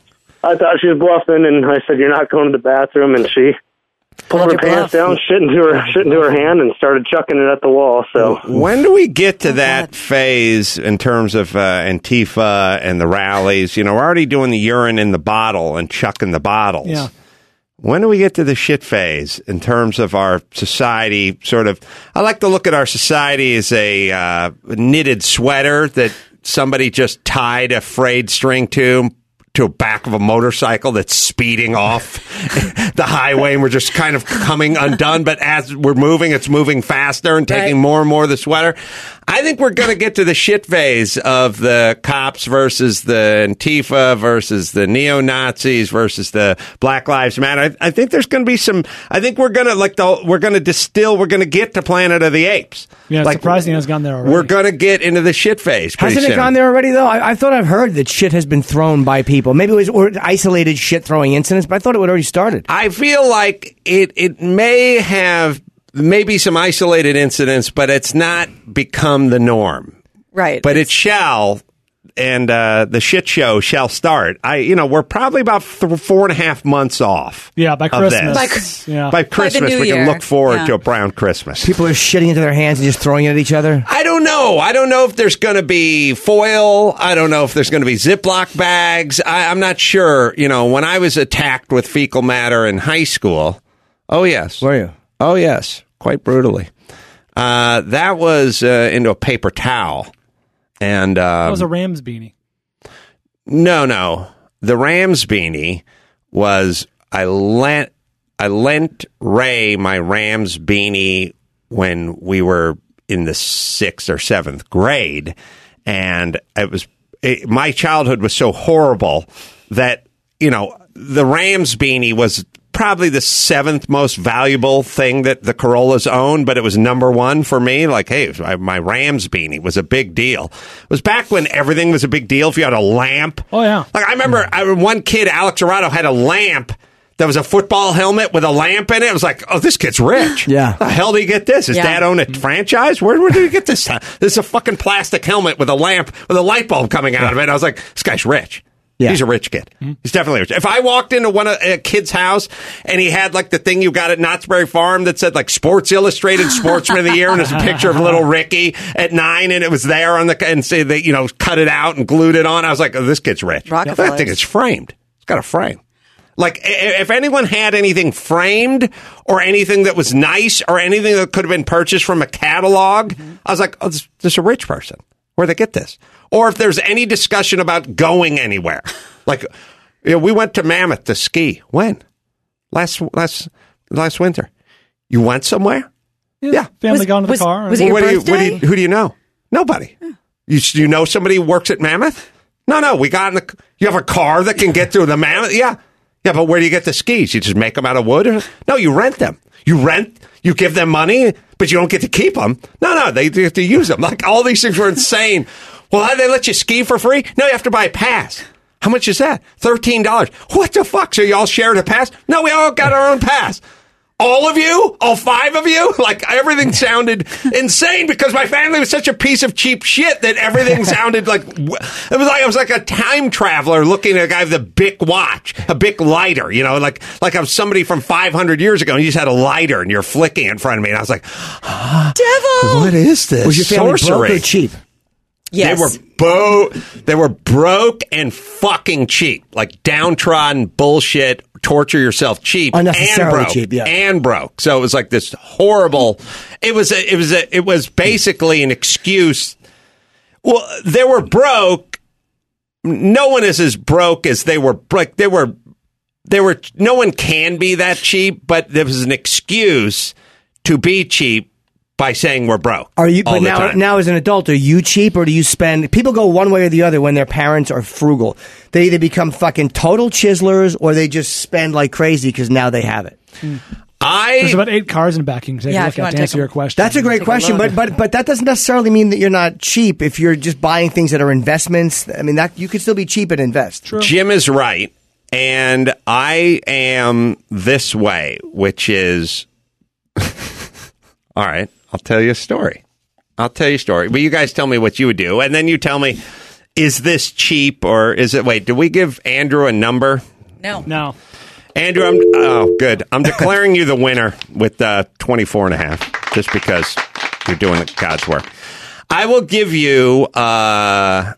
I thought she was bluffing, and I said, you're not going to the bathroom, and she pulled her Called your pants bluff. down, shit into her shit into her hand, and started chucking it at the wall. So When do we get to that God. phase in terms of uh, Antifa and the rallies? You know, we're already doing the urine in the bottle and chucking the bottles. Yeah. When do we get to the shit phase in terms of our society? Sort of, I like to look at our society as a uh, knitted sweater that somebody just tied a frayed string to to the back of a motorcycle that's speeding off the highway, and we're just kind of coming undone. But as we're moving, it's moving faster and taking Right. more and more of the sweater. I think we're going to get to the shit phase of the cops versus the Antifa versus the neo-Nazis versus the Black Lives Matter. I, I think there's going to be some, I think we're going to like the, we're going to distill, we're going to get to Planet of the Apes. Yeah, it's like, surprising it's gone there already. we're going to get into the shit phase. pretty Hasn't it soon. gone there already, though? I, I thought I've heard that shit has been thrown by people. Maybe it was or isolated shit throwing incidents, but I thought it had already started. I feel like it it may have maybe some isolated incidents, but it's not become the norm. Right. But it shall, and uh, the shit show shall start. I, you know, we're probably about th- four and a half months off. Yeah, by of Christmas. this. By- yeah. By Christmas, New we Year. can look forward Yeah. to a brown Christmas. People are shitting into their hands and just throwing it at each other. I don't know. I don't know if there's going to be foil. I don't know if there's going to be Ziploc bags. I, I'm not sure. You know, when I was attacked with fecal matter in high school, oh, yes. Were you? Oh, yes. Quite brutally. Uh, that was uh, into a paper towel. And That um, was a Rams beanie. no, no. The Rams beanie was I lent I lent Ray my Rams beanie when we were in the sixth or seventh grade, and it was it, my childhood was so horrible that, you know, the Rams beanie was probably the seventh most valuable thing that the Corollas owned, but it was number one for me. Like, hey, my Rams beanie was a big deal. It was back when everything was a big deal. If you had a lamp. Oh, yeah. Like, I remember I, one kid, Alex Arado, had a lamp that was a football helmet with a lamp in it. It was like, oh, this kid's rich. Yeah. How the hell did he get this? His Yeah. dad owned a franchise? Where, where did he get this? This is a fucking plastic helmet with a lamp with a light bulb coming out of it. I was like, this guy's rich. Yeah. He's a rich kid. He's definitely rich. If I walked into one of a kid's house and he had like the thing you got at Knott's Berry Farm that said like Sports Illustrated Sportsman of the Year, and there's a picture of little Ricky at nine, and it was there on the and say they you know cut it out and glued it on. I was like, oh, this kid's rich. Rockefellers. I think it's framed. It's got a frame. Like, i- if anyone had anything framed or anything that was nice or anything that could have been purchased from a catalog, Mm-hmm. I was like, oh, this, this is a rich person. Where'd they get this? Or if there's any discussion about going anywhere. Like, you know, we went to Mammoth to ski. When? Last last last winter. You went somewhere? Yeah. Family Was- got into was- the car. was and- it your What do you, what do birthday? you, who do you know? Nobody. You, you know somebody who works at Mammoth? No, no. We got in the. You have a car that can get through the Mammoth? Yeah. Yeah, but where do you get the skis? You just make them out of wood? Or, no, you rent them. You rent, you give them money, but you don't get to keep them. No, no, they, they have to use them. Like, all these things were insane. Well, how do they let you ski for free? No, you have to buy a pass. How much is that? thirteen dollars. What the fuck? So you all shared a pass? No, we all got our own pass. All of you? All five of you? Like, everything sounded insane because my family was such a piece of cheap shit that everything sounded like, it was like I was like a time traveler looking at a guy with a Bic watch, a Bic lighter, you know, like, like I was somebody from five hundred years ago and you just had a lighter and you're flicking in front of me. And I was like, Devil. what is this? Was your family broke or cheap? Yes. They were bo- They were broke and fucking cheap, like downtrodden bullshit. Torture yourself cheap, Unnecessarily and broke, cheap, yeah. and broke. So it was like this horrible. It was. A, it was. A, it was basically an excuse. Well, they were broke. No one is as broke as they were. Like they were. They were. No one can be that cheap, but there was an excuse to be cheap by saying we're broke. Are you? all But the now, time. now as an adult, are you cheap or do you spend? People go one way or the other when their parents are frugal. They either become fucking total chiselers or they just spend like crazy because now they have it. I There's about eight cars in the back. You can take Yeah, a if look you at wanna to take answer a- your question. That's a great Take a question, look. but but but that doesn't necessarily mean that you're not cheap if you're just buying things that are investments. I mean, that you could still be cheap and invest. Jim is right, and I am this way, which is all right. I'll tell you a story. I'll tell you a story, but you guys tell me what you would do, and then you tell me, is this cheap or is it? Wait, did we give Andrew a number? No. No. Andrew, I'm oh good. I'm declaring you the winner with uh, twenty-four and a half, just because you're doing God's work. I will give you. Uh,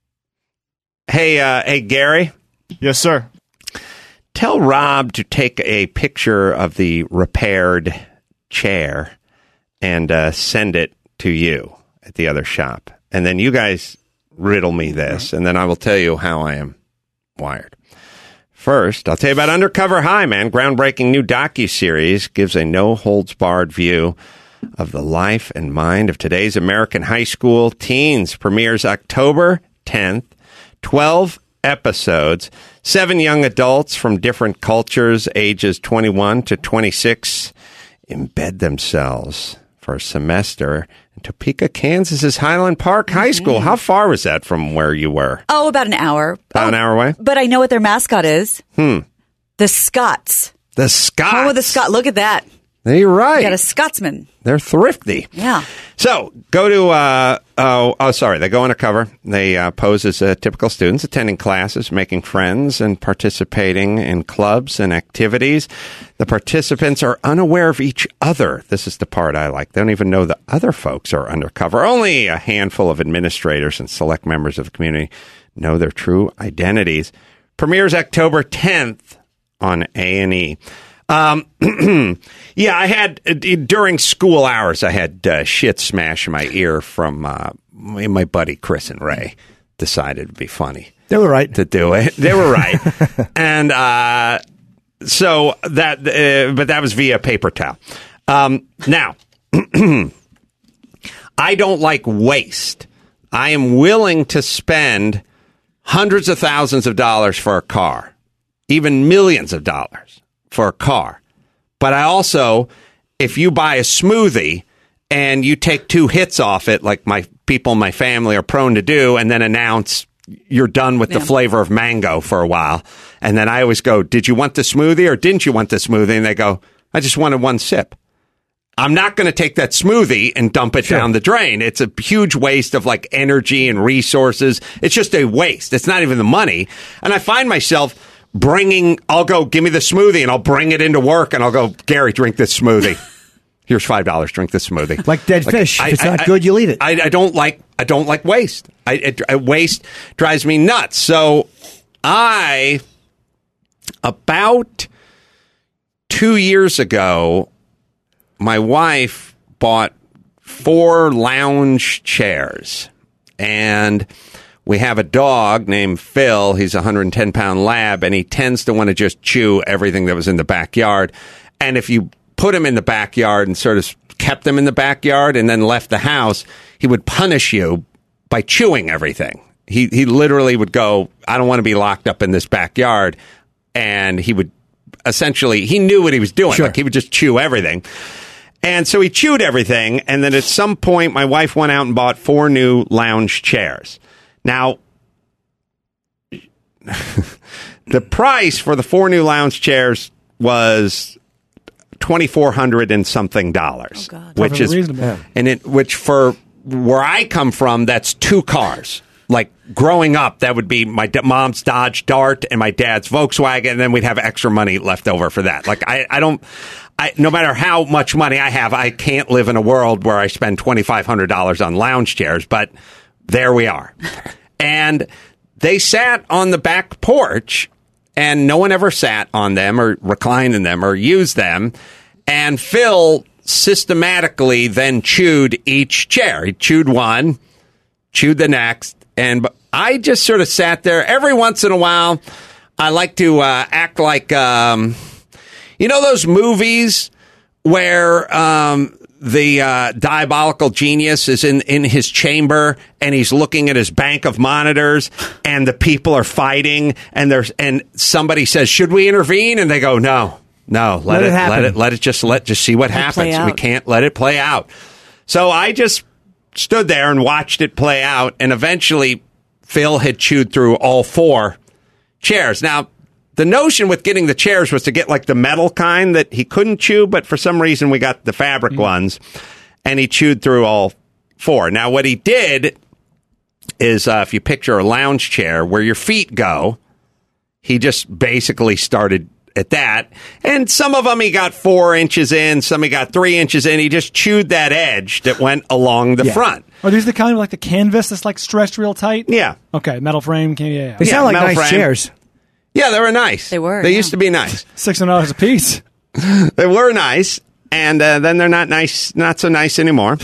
hey, uh, hey, Gary. Yes, sir. Tell Rob to take a picture of the repaired chair and uh, send it to you at the other shop. And then you guys riddle me this, and then I will tell you how I am wired. First, I'll tell you about Undercover High, man. Groundbreaking new docuseries gives a no-holds-barred view of the life and mind of today's American high school teens. Premieres October tenth. twelve episodes. Seven young adults from different cultures, ages twenty-one to twenty-six, embed themselves for a semester in Topeka, Kansas's Highland Park High School. How far was that from where you were? Oh, about an hour. About oh, an hour away? But I know what their mascot is. Hmm. The Scots. The Scots. Home of the Scot. Look at that. You're right. You got a Scotsman. They're thrifty. Yeah. So go to, uh, oh, oh, sorry, they go undercover. They uh, pose as uh, typical students, attending classes, making friends, and participating in clubs and activities. The participants are unaware of each other. This is the part I like. They don't even know the other folks are undercover. Only a handful of administrators and select members of the community know their true identities. Premieres October tenth on A and E. Um, yeah, I had, uh, during school hours, I had uh, shit smash in my ear from uh, my buddy Chris and Ray. Decided it'd be funny. They were right to do it. They were right. And uh, so that, uh, but that was via paper towel. Um, now, I don't like waste. I am willing to spend hundreds of thousands of dollars for a car, even millions of dollars for a car. But I also, if you buy a smoothie and you take two hits off it, like my people in my family are prone to do, and then announce you're done with Yeah. the flavor of mango for a while. And then I always go, did you want the smoothie or didn't you want the smoothie? And they go, I just wanted one sip. I'm not going to take that smoothie and dump it Sure. down the drain. It's a huge waste of like energy and resources. It's just a waste. It's not even the money. And I find myself bringing, I'll go, give me the smoothie and I'll bring it into work and I'll go, Gary, drink this smoothie. Here's five dollars. Drink this smoothie. Like dead fish. I- If it's I- not I- good, you'll eat it. I, I don't like, I don't like waste. I, it, I- waste drives me nuts. So I, about two years ago, my wife bought four lounge chairs, and we have a dog named Phil. He's a one hundred ten pound lab, and he tends to want to just chew everything that was in the backyard. And if you put him in the backyard and sort of kept him in the backyard and then left the house, he would punish you by chewing everything. He he literally would go, I don't want to be locked up in this backyard. And he would essentially, he knew what he was doing. Sure. Like he would just chew everything. And so he chewed everything. And then at some point, my wife went out and bought four new lounge chairs. Now, the price for the four new lounge chairs was twenty-four hundred and something dollars, Oh, God. which Perfectly is, reasonable. Yeah. and it, which for where I come from, that's two cars. Like growing up, that would be my d- mom's Dodge Dart and my dad's Volkswagen, and then we'd have extra money left over for that. Like I, I don't, I, no matter how much money I have, I can't live in a world where I spend twenty-five hundred dollars on lounge chairs, but there we are. And they sat on the back porch, and no one ever sat on them or reclined in them or used them. And Phil systematically then chewed each chair. He chewed one, chewed the next, and I just sort of sat there. Every once in a while, I like to uh, act like, um, you know, those movies where um, the uh, diabolical genius is in, in his chamber and he's looking at his bank of monitors and the people are fighting and there's and somebody says, should we intervene? And they go, no, no, let, Let it, it happen. let it, let it just let just see what Let it play happens. We out. can't let it play out. So I just stood there and watched it play out, and eventually Phil had chewed through all four chairs. Now, the notion with getting the chairs was to get like the metal kind that he couldn't chew, but for some reason we got the fabric ones, and he chewed through all four. Now, what he did is, uh, if you picture a lounge chair where your feet go, he just basically started at that. And some of them he got four inches in, some he got three inches in. He just chewed that edge that went along the Yeah. front. Are these the kind of like the canvas that's like stretched real tight? Yeah. Okay, metal frame. Can, yeah, They yeah. sound like metal nice frame. chairs. Yeah, they were nice. They were, They yeah. used to be nice. Six hundred dollars a piece. They were nice. And uh, then they're not nice, not so nice anymore.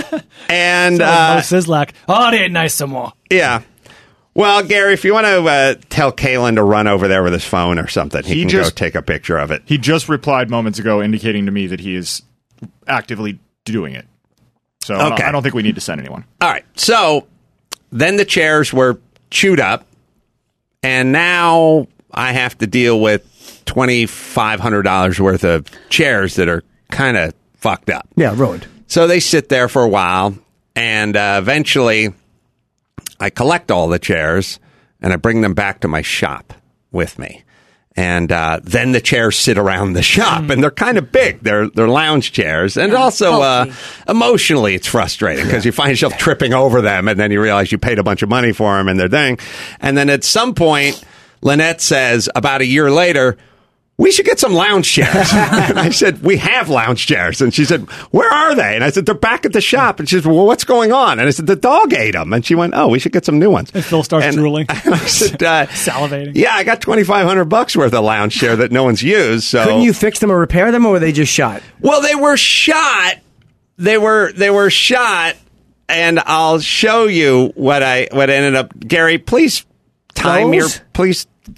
And Uh, uh, Mo Sizlak. Oh, they ain't nice some more. yeah. Well, Gary, if you want to uh, tell Kalen to run over there with his phone or something, he, He can just- go take a picture of it. He just replied moments ago indicating to me that he is actively doing it. So I, don't, Okay. I don't think we need to send anyone. All right. So then the chairs were chewed up, and now I have to deal with twenty-five hundred dollars worth of chairs that are kind of fucked up. Yeah, ruined. So they sit there for a while, and uh, eventually I collect all the chairs, and I bring them back to my shop with me. And uh, then the chairs sit around the shop, and they're kind of big. They're they're lounge chairs, and also uh, emotionally, it's frustrating because you find yourself tripping over them, and then you realize you paid a bunch of money for them, and they're dang. And then at some point, Lynette says, about a year later, we should get some lounge chairs. And I said, we have lounge chairs. And she said, where are they? And I said, they're back at the shop. And she said, well, what's going on? And I said, the dog ate them. And she went, oh, we should get some new ones. And Phil starts And drooling. I said, uh, Salivating. yeah, I got twenty-five hundred bucks worth of lounge chair that no one's used. So Couldn't you fix them or repair them, or were they just shot? well, they were shot. They were they were shot, and I'll show you what I what ended up. Gary, please time your Those? please get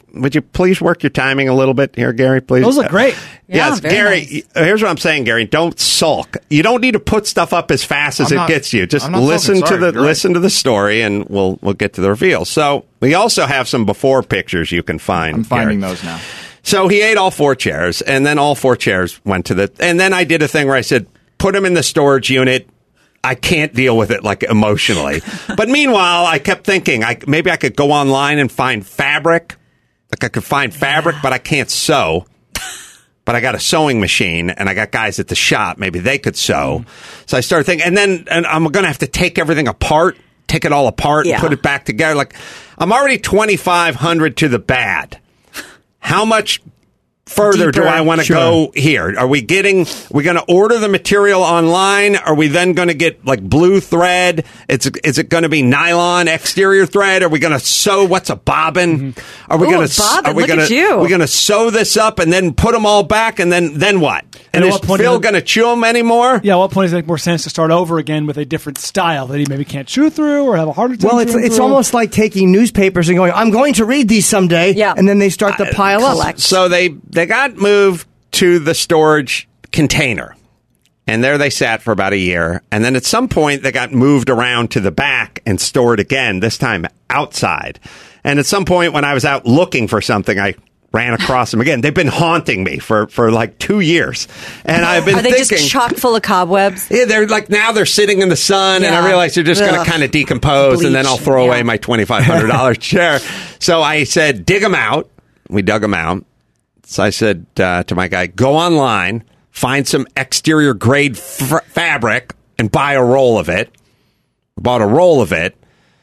would you please work your timing a little bit here, Gary, please? Those look great. Yeah, yes, very Gary, nice. here's what I'm saying, Gary. Don't sulk. You don't need to put stuff up as fast as I'm it not- gets you. Just I'm not listen sulking. to Sorry, the you're right. listen to the story, and we'll we'll get to the reveal. So we also have some before pictures you can find. I'm finding Gary. those now. So he ate all four chairs, and then all four chairs went to the. And then I did a thing where I said, put them in the storage unit. I can't deal with it like emotionally. But meanwhile, I kept thinking, I maybe I could go online and find fabric. Like I could find fabric, but I can't sew. But I got a sewing machine, and I got guys at the shop. Maybe they could sew. So I started thinking, and then and I'm going to have to take everything apart, take it all apart, Yeah. and put it back together. Like I'm already twenty-five hundred to the bad. How much further Deeper. do I want to Sure. go here? Are we getting, we going to order the material online? Are we then going to get like blue thread? It's, is it going to be nylon exterior thread? Are we going to sew? What's a bobbin? Are we Ooh, going a to, bobbin. are we Look going at to, you. we're going to sew this up and then put them all back and then, then what? And, And at is what point Phil does it- going to chew them anymore? Yeah, at what point does it make more sense to start over again with a different style that he maybe can't chew through or have a harder time Well, it's chewing it's through? almost like taking newspapers and going, I'm going to read these someday. Yeah. And then they start to pile up. collect. So they, they got moved to the storage container. And there they sat for about a year. And then at some point, they got moved around to the back and stored again, this time outside. And at some point, when I was out looking for something, I ran across them again. They've been haunting me for, for like two years. And I've been Are they thinking... just chock full of cobwebs? Yeah, they're like, now they're sitting in the sun, and I Yeah. realize they're just going Ugh. to kind of decompose, and then Bleach. I'll throw Yeah. away my twenty-five hundred dollars chair. So I said, dig them out. We dug them out. So I said uh, to my guy, go online, find some exterior grade f- fabric, and buy a roll of it. Bought a roll of it.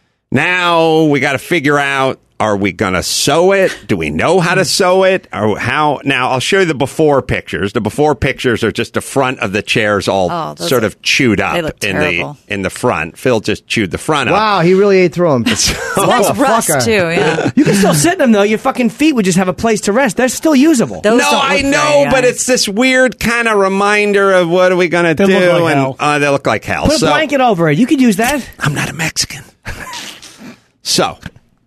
Now we got to figure out, are we going to sew it? Do we know how to sew it? Or how? Now, I'll show you the before pictures. The before pictures are just the front of the chairs all Oh, those sort are- of chewed up they look in terrible. the in the front. Phil just chewed the front up. Wow, he really ate through them. Nice rust, too, yeah. You can still sit in them, though. Your fucking feet would just have a place to rest. They're still usable. Those No, don't I look know, very but nice. it's this weird kind of reminder of what are we going to do? They look like and hell. Uh, they look like hell. Put a So- blanket over it. You could use that. I'm not a Mexican. So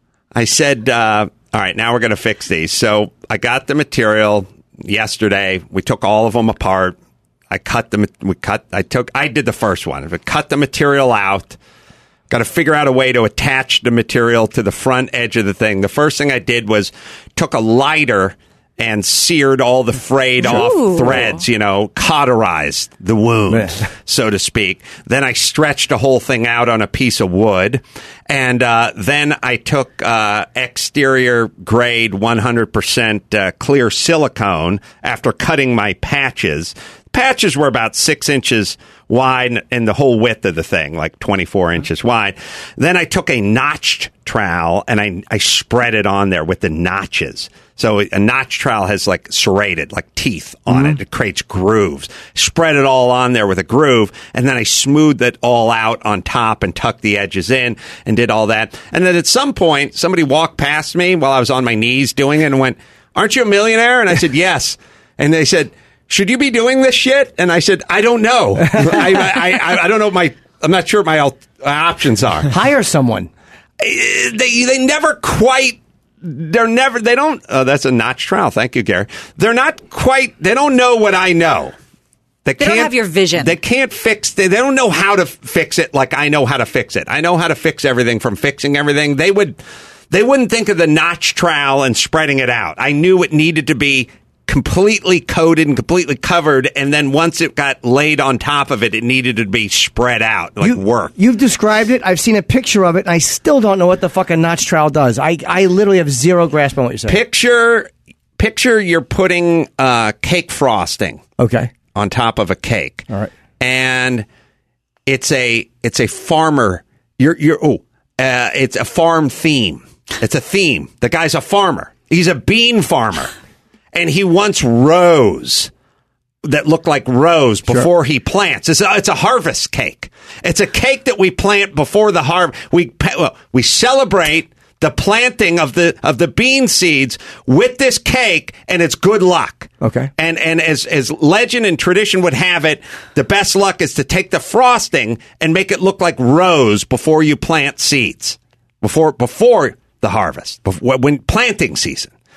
I said, uh, all right, now we're going to fix these. So I got the material yesterday. We took all of them apart. I cut them. We cut. I took. I did the first one. I cut the material out. Got to figure out a way to attach the material to the front edge of the thing. The first thing I did was took a lighter and seared all the frayed off Ooh. threads, you know, cauterized the wound, so to speak. Then I stretched the whole thing out on a piece of wood. And uh, then I took uh, exterior grade one hundred percent uh, clear silicone after cutting my patches. Patches were about six inches wide and the whole width of the thing, like twenty-four inches wide. Then I took a notched trowel and I, I spread it on there with the notches. So a notch trowel has like serrated, like teeth on it. It creates grooves. Spread it all on there with a groove, and then I smoothed it all out on top and tucked the edges in and did all that. And then at some point, somebody walked past me while I was on my knees doing it and went, "Aren't you a millionaire?" And I said, "Yes." And they said, "Should you be doing this shit?" And I said, "I don't know. I, I, I, I don't know what my, I'm not sure what my al- options are." Hire someone. they they never quite they're never they don't oh that's a notch trowel, thank you, Gary. They're not quite they don't know what I know. They, They don't have your vision. They can't fix they, they don't know how to fix it like I know how to fix it. I know how to fix everything from fixing everything. They would they wouldn't think of the notch trowel and spreading it out. I knew it needed to be completely coated and completely covered, and then once it got laid on top of it, it needed to be spread out like you, work. You've described it. I've seen a picture of it, and I still don't know what the fucking notch trowel does. I, I literally have zero grasp on what you're saying. Picture, picture you're putting uh, cake frosting Okay. on top of a cake. All right. And it's a it's a farmer. You're you're oh, uh, it's a farm theme. It's a theme. The guy's a farmer. He's a bean farmer, and he wants rows that look like rows before he plants. It's a, it's a harvest cake. It's a cake that we plant before the harvest. We well, we celebrate the planting of the of the bean seeds with this cake, and it's good luck. Okay. And and as as legend and tradition would have it, the best luck is to take the frosting and make it look like rows before you plant seeds. Before before the harvest, before, when planting season.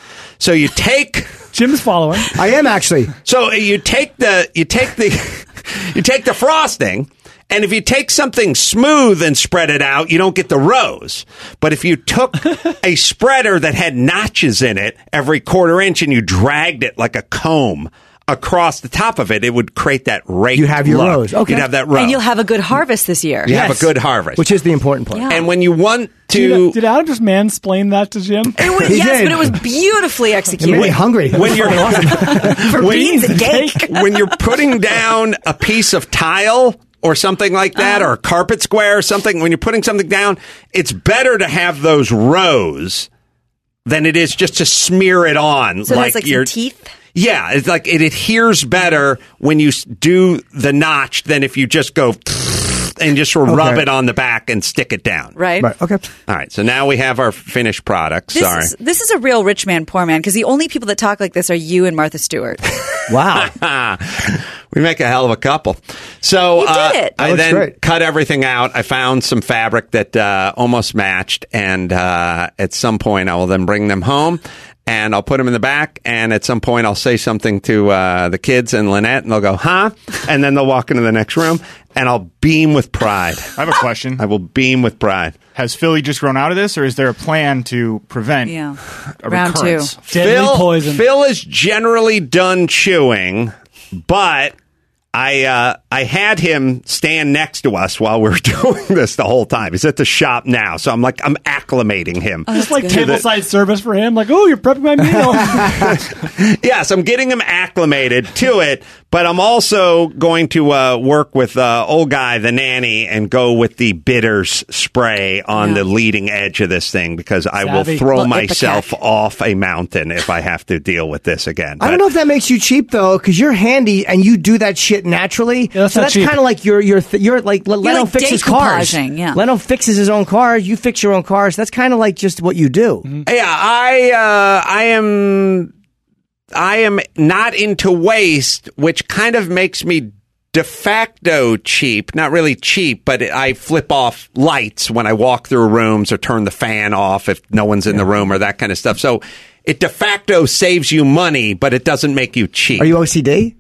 So you take Jim's following. I am actually. So you take the you take the you take the frosting. And if you take something smooth and spread it out, you don't get the rose. But if you took a spreader that had notches in it every quarter inch and you dragged it like a comb across the top of it, it would create that rake. You have your look. rose. Okay. You'd have that rose. And you'll have a good harvest this year. You Yes. have a good harvest. Which is the important part. Yeah. And when you want Did, to... did Adam just mansplain that to Jim? It was, He yes, did. but it was beautifully It executed. made me hungry. when you're For when- beans and cake. when you're putting down a piece of tile or something like that, Uh-huh. or a carpet square or something, when you're putting something down, it's better to have those rows than it is just to smear it on. So like that's like your some teeth? Yeah, it's like it adheres better when you s- do the notch than if you just go and just sort of rub Okay. it on the back and stick it down. Right? Right. Okay. All right, so now we have our finished product. This Sorry. is, this is a real rich man, poor man, because the only people that talk like this are you and Martha Stewart. Wow. We make a hell of a couple. So You did uh, it. I That looks then great. cut everything out. I found some fabric that uh, almost matched, and uh, at some point I will then bring them home. And I'll put them in the back, and at some point I'll say something to uh, the kids and Lynette, and they'll go, huh? And then they'll walk into the next room, and I'll beam with pride. I have a question. I will beam with pride. Has Philly just grown out of this, or is there a plan to prevent Yeah. a Round two. recurrence? Deadly Phil, poison. Phil is generally done chewing, but I uh, I had him stand next to us while we were doing this the whole time. He's at the shop now, so I'm like I'm acclimating him. Just like good. tableside service for him. Like, oh, you're prepping my meal. Yes, I'm getting him acclimated to it, but I'm also going to uh, work with uh, old guy, the nanny, and go with the bitters spray on Yeah. the leading edge of this thing because I will Savvy. throw Well, myself Ipecac. off a mountain if I have to deal with this again. I don't But- know if that makes you cheap though, because you're handy and you do that shit naturally. that's so not that's cheap. kind of like you're you're th- you're like Le- Leno like fixes cars. decoupaging, yeah. Leno fixes his own cars. You fix your own cars. That's kind of like just what you do. Yeah, I uh, I am I am not into waste, which kind of makes me de facto cheap. Not really cheap, but I flip off lights when I walk through rooms or turn the fan off if no one's in the room or that kind of stuff. So it de facto saves you money, but it doesn't make you cheap. Are you O C D?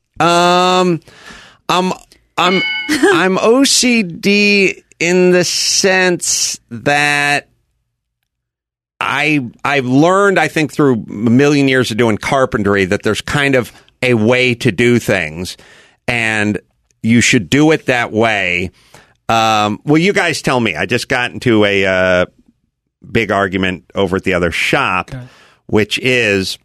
Um, I'm I'm I'm O C D in the sense that I I've learned, I think, through a million years of doing carpentry that there's kind of a way to do things, and you should do it that way. Um, well, you guys tell me. I just got into a uh, big argument over at the other shop, which is.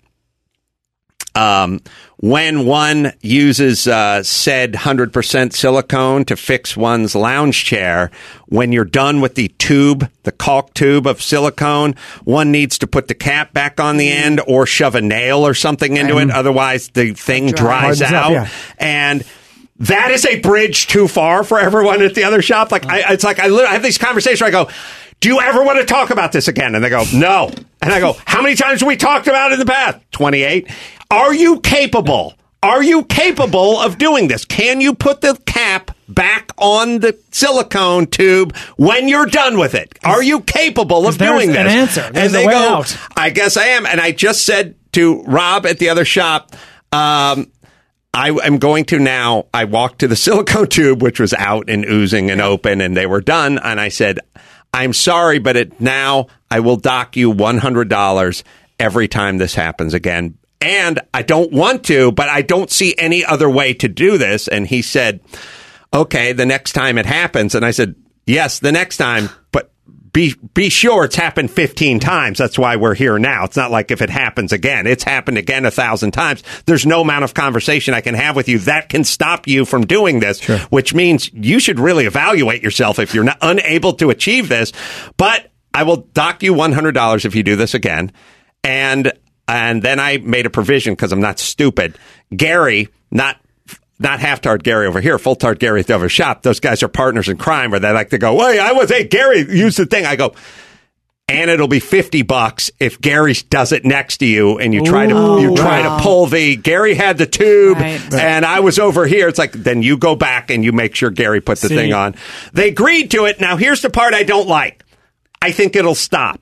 Um, when one uses uh, said one hundred percent silicone to fix one's lounge chair, when you're done with the tube, the caulk tube of silicone, one needs to put the cap back on the end or shove a nail or something into it. Otherwise, the thing dries Hardens up, out. yeah. And that is a bridge too far for everyone at the other shop. Like, I, it's like I, literally, I have these conversations where I go, do you ever want to talk about this again? And they go, no. And I go, how many times have we talked about it in the past? twenty-eight. Are you capable? Are you capable of doing this? Can you put the cap back on the silicone tube when you're done with it? Are you capable of There's doing this? an answer. There's and they a way go, out. I guess I am. And I just said to Rob at the other shop, um, I am going to now, I walked to the silicone tube, which was out and oozing and open, and they were done. And I said, I'm sorry, but it, now I will dock you one hundred dollars every time this happens again. And I don't want to, but I don't see any other way to do this. And he said, okay, the next time it happens. And I said, yes, the next time, but be be sure it's happened fifteen times. That's why we're here now. It's not like if it happens again. It's happened again a thousand times. There's no amount of conversation I can have with you that can stop you from doing this, sure. Which means you should really evaluate yourself if you're not unable to achieve this. But I will dock you one hundred dollars if you do this again. And and then I made a provision because I'm not stupid. Gary, not Not half-tart Gary over here, full-tart Gary at the other shop. Those guys are partners in crime where they like to go, hey, I was, hey, Gary, use the thing. I go, and it'll be fifty bucks if Gary does it next to you and you try to Ooh, you try wow. to pull the, Gary had the tube Right. and I was over here. It's like, then you go back and you make sure Gary put the See? thing on. They agreed to it. Now, here's the part I don't like. I think it'll stop.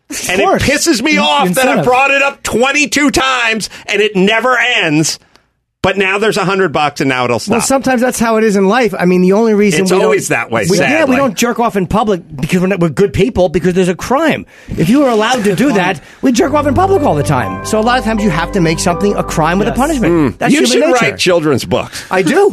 And it course. pisses me In- off that I incentive. brought it up twenty-two times and it never ends. But now there's a hundred bucks and now it'll stop. Well, sometimes that's how it is in life. I mean, the only reason It's we always don't, that way, we, yeah, sadly. we don't jerk off in public because we're, not, we're good people because there's a crime. If you were allowed to do that, we jerk off in public all the time. So a lot of times you have to make something a crime with a punishment. That's you human should nature. write children's books. I do.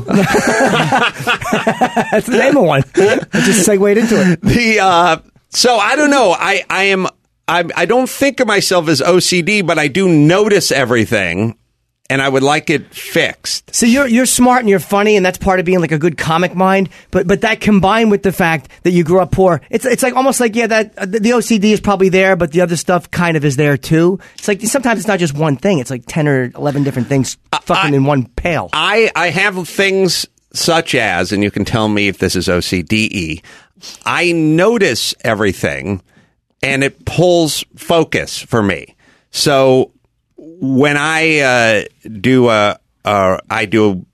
That's the name of one. I just segued into it. The uh, so I don't know. I I am I I don't think of myself as O C D, but I do notice everything, and I would like it fixed. So you're you're smart and you're funny, and that's part of being like a good comic mind. But but that combined with the fact that you grew up poor, it's it's like almost like yeah, that uh, the O C D is probably there, but the other stuff kind of is there too. It's like sometimes it's not just one thing; it's like ten or eleven different things fucking I, in one pail. I I have things such as, and you can tell me if this is O C D E. I notice everything, and it pulls focus for me. So when I uh, do a, a I do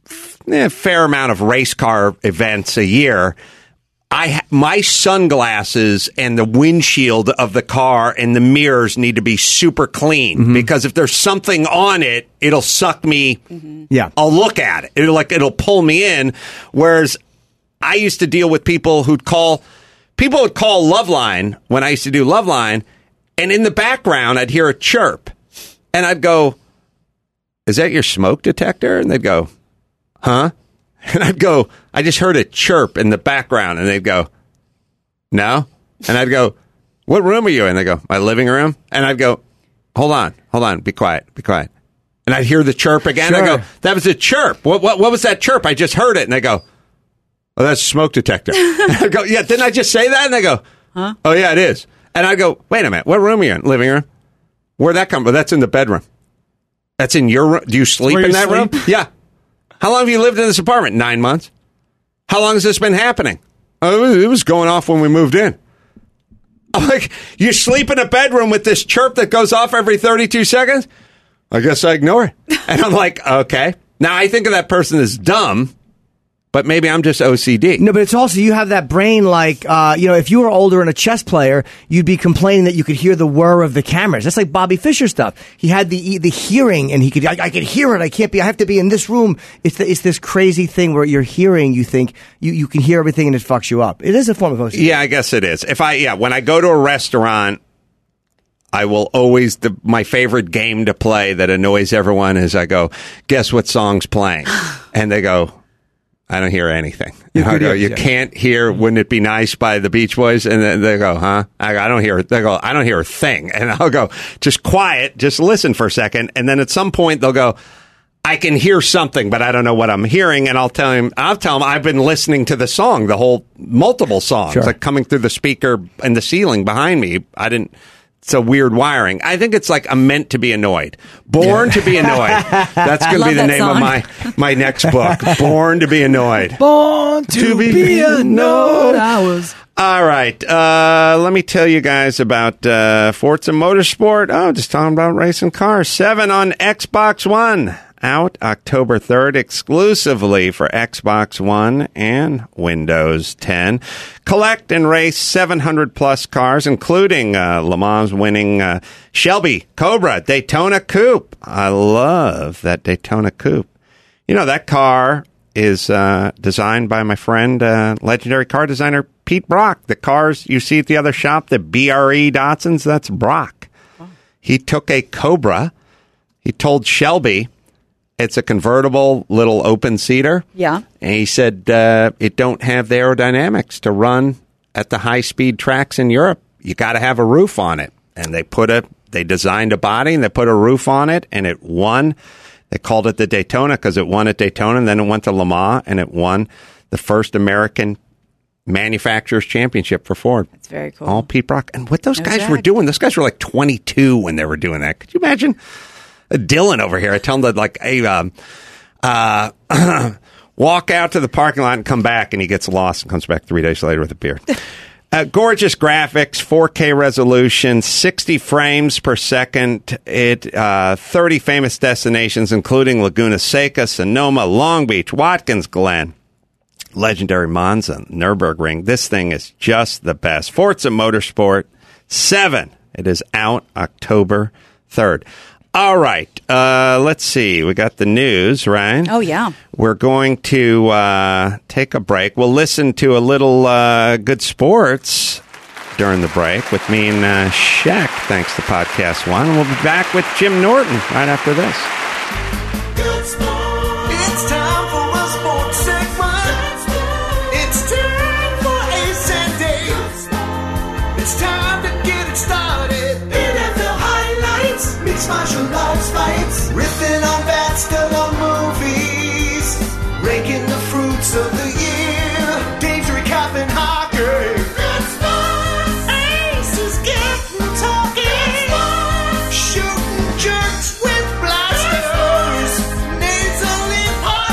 a fair amount of race car events a year. I ha- my sunglasses and the windshield of the car and the mirrors need to be super clean mm-hmm. because if there's something on it, it'll suck me. Mm-hmm. Yeah, I'll look at it. It'll like it'll pull me in. Whereas I used to deal with people who'd call people would call Loveline when I used to do Loveline, and in the background I'd hear a chirp, and I'd go, "Is that your smoke detector?" And they'd go, "Huh?" And I'd go, I just heard a chirp in the background. And they'd go, no. And I'd go, what room are you in? They go, my living room. And I'd go, hold on, hold on, be quiet, be quiet. And I'd hear the chirp again. Sure. I go, that was a chirp. What, what, what was that chirp? I just heard it. And they go, oh, that's a smoke detector. And I go, yeah, didn't I just say that? And they go, huh? Oh, yeah, it is. And I go, wait a minute, what room are you in? Living room? Where'd that come from? That's in the bedroom. That's in your room? Do you sleep Where in you that sleep? room? Yeah. How long have you lived in this apartment? Nine months. How long has this been happening? Oh, it was going off when we moved in. I'm like, you sleep in a bedroom with this chirp that goes off every thirty-two seconds? I guess I ignore it. And I'm like, okay. Now, I think of that person as dumb, but maybe I'm just O C D. No, but it's also you have that brain like, uh, you know, if you were older and a chess player, you'd be complaining that you could hear the whir of the cameras. That's like Bobby Fischer stuff. He had the the hearing, and he could, I, I could hear it. I can't be. I have to be in this room. It's the, it's this crazy thing where you're hearing. You think you, you can hear everything, and it fucks you up. It is a form of O C D. Yeah, I guess it is. If I yeah, when I go to a restaurant, I will always the my favorite game to play that annoys everyone is I go, guess what song's playing, and they go, I don't hear anything. You, I go, hear, you yeah. can't hear Wouldn't It Be Nice by the Beach Boys? And then they go, huh? I, go, I don't hear They go, I don't hear a thing. And I'll go, just quiet, just listen for a second. And then at some point they'll go, I can hear something, but I don't know what I'm hearing. And I'll tell him, I'll tell him I've been listening to the song, the whole multiple songs, Sure. like coming through the speaker and the ceiling behind me. I didn't. It's a weird wiring. I think it's like I'm meant to be annoyed. Born yeah. to be annoyed. That's going to be the name song. of my, my next book. Born to be annoyed. Born to, to be, be annoyed. I was. All right. Uh, let me tell you guys about uh, Forza Motorsport. Oh, just talking about racing cars. Seven on Xbox One. Out October third exclusively for Xbox One and Windows ten. Collect and race seven hundred plus cars, including uh, Le Mans winning uh, Shelby Cobra Daytona Coupe. I love that Daytona Coupe. You know, that car is uh, designed by my friend, uh, legendary car designer Pete Brock. The cars you see at the other shop, the B R E Datsuns, that's Brock. Oh. He took a Cobra. He told Shelby, it's a convertible little open seater. Yeah. And he said uh, it don't have the aerodynamics to run at the high-speed tracks in Europe. You got to have a roof on it. And they put a, they designed a body and they put a roof on it, and it won. They called it the Daytona because it won at Daytona, and then it went to Le Mans, and it won the first American manufacturers championship for Ford. That's very cool. All Pete Brock. And what those No guys Jack. were doing, those guys were like twenty-two when they were doing that. Could you imagine? Dylan over here, I tell him to like, hey, um, uh, walk out to the parking lot and come back, and he gets lost and comes back three days later with a beard. Uh, gorgeous graphics, four K resolution, sixty frames per second. It uh, thirty famous destinations, including Laguna Seca, Sonoma, Long Beach, Watkins Glen, legendary Monza, Nürburgring. This thing is just the best. Forza Motorsport, seven It is out October third. All right. Uh, let's see. We got the news, right? Oh, yeah. We're going to uh, take a break. We'll listen to a little uh, good sports during the break with me and uh, Shaq, thanks to Podcast One. We'll be back with Jim Norton right after this. Good sport. It's time for a sports segment. It's time for Ace and Dave. It's time to get it started. N F L highlights, mixed martial arts fights, riffing on bats, still on movies, ranking the fruits of the year. Dave's recapping hockey. Good sport. Ace is getting talking. Shooting jerks with blasters. Nasally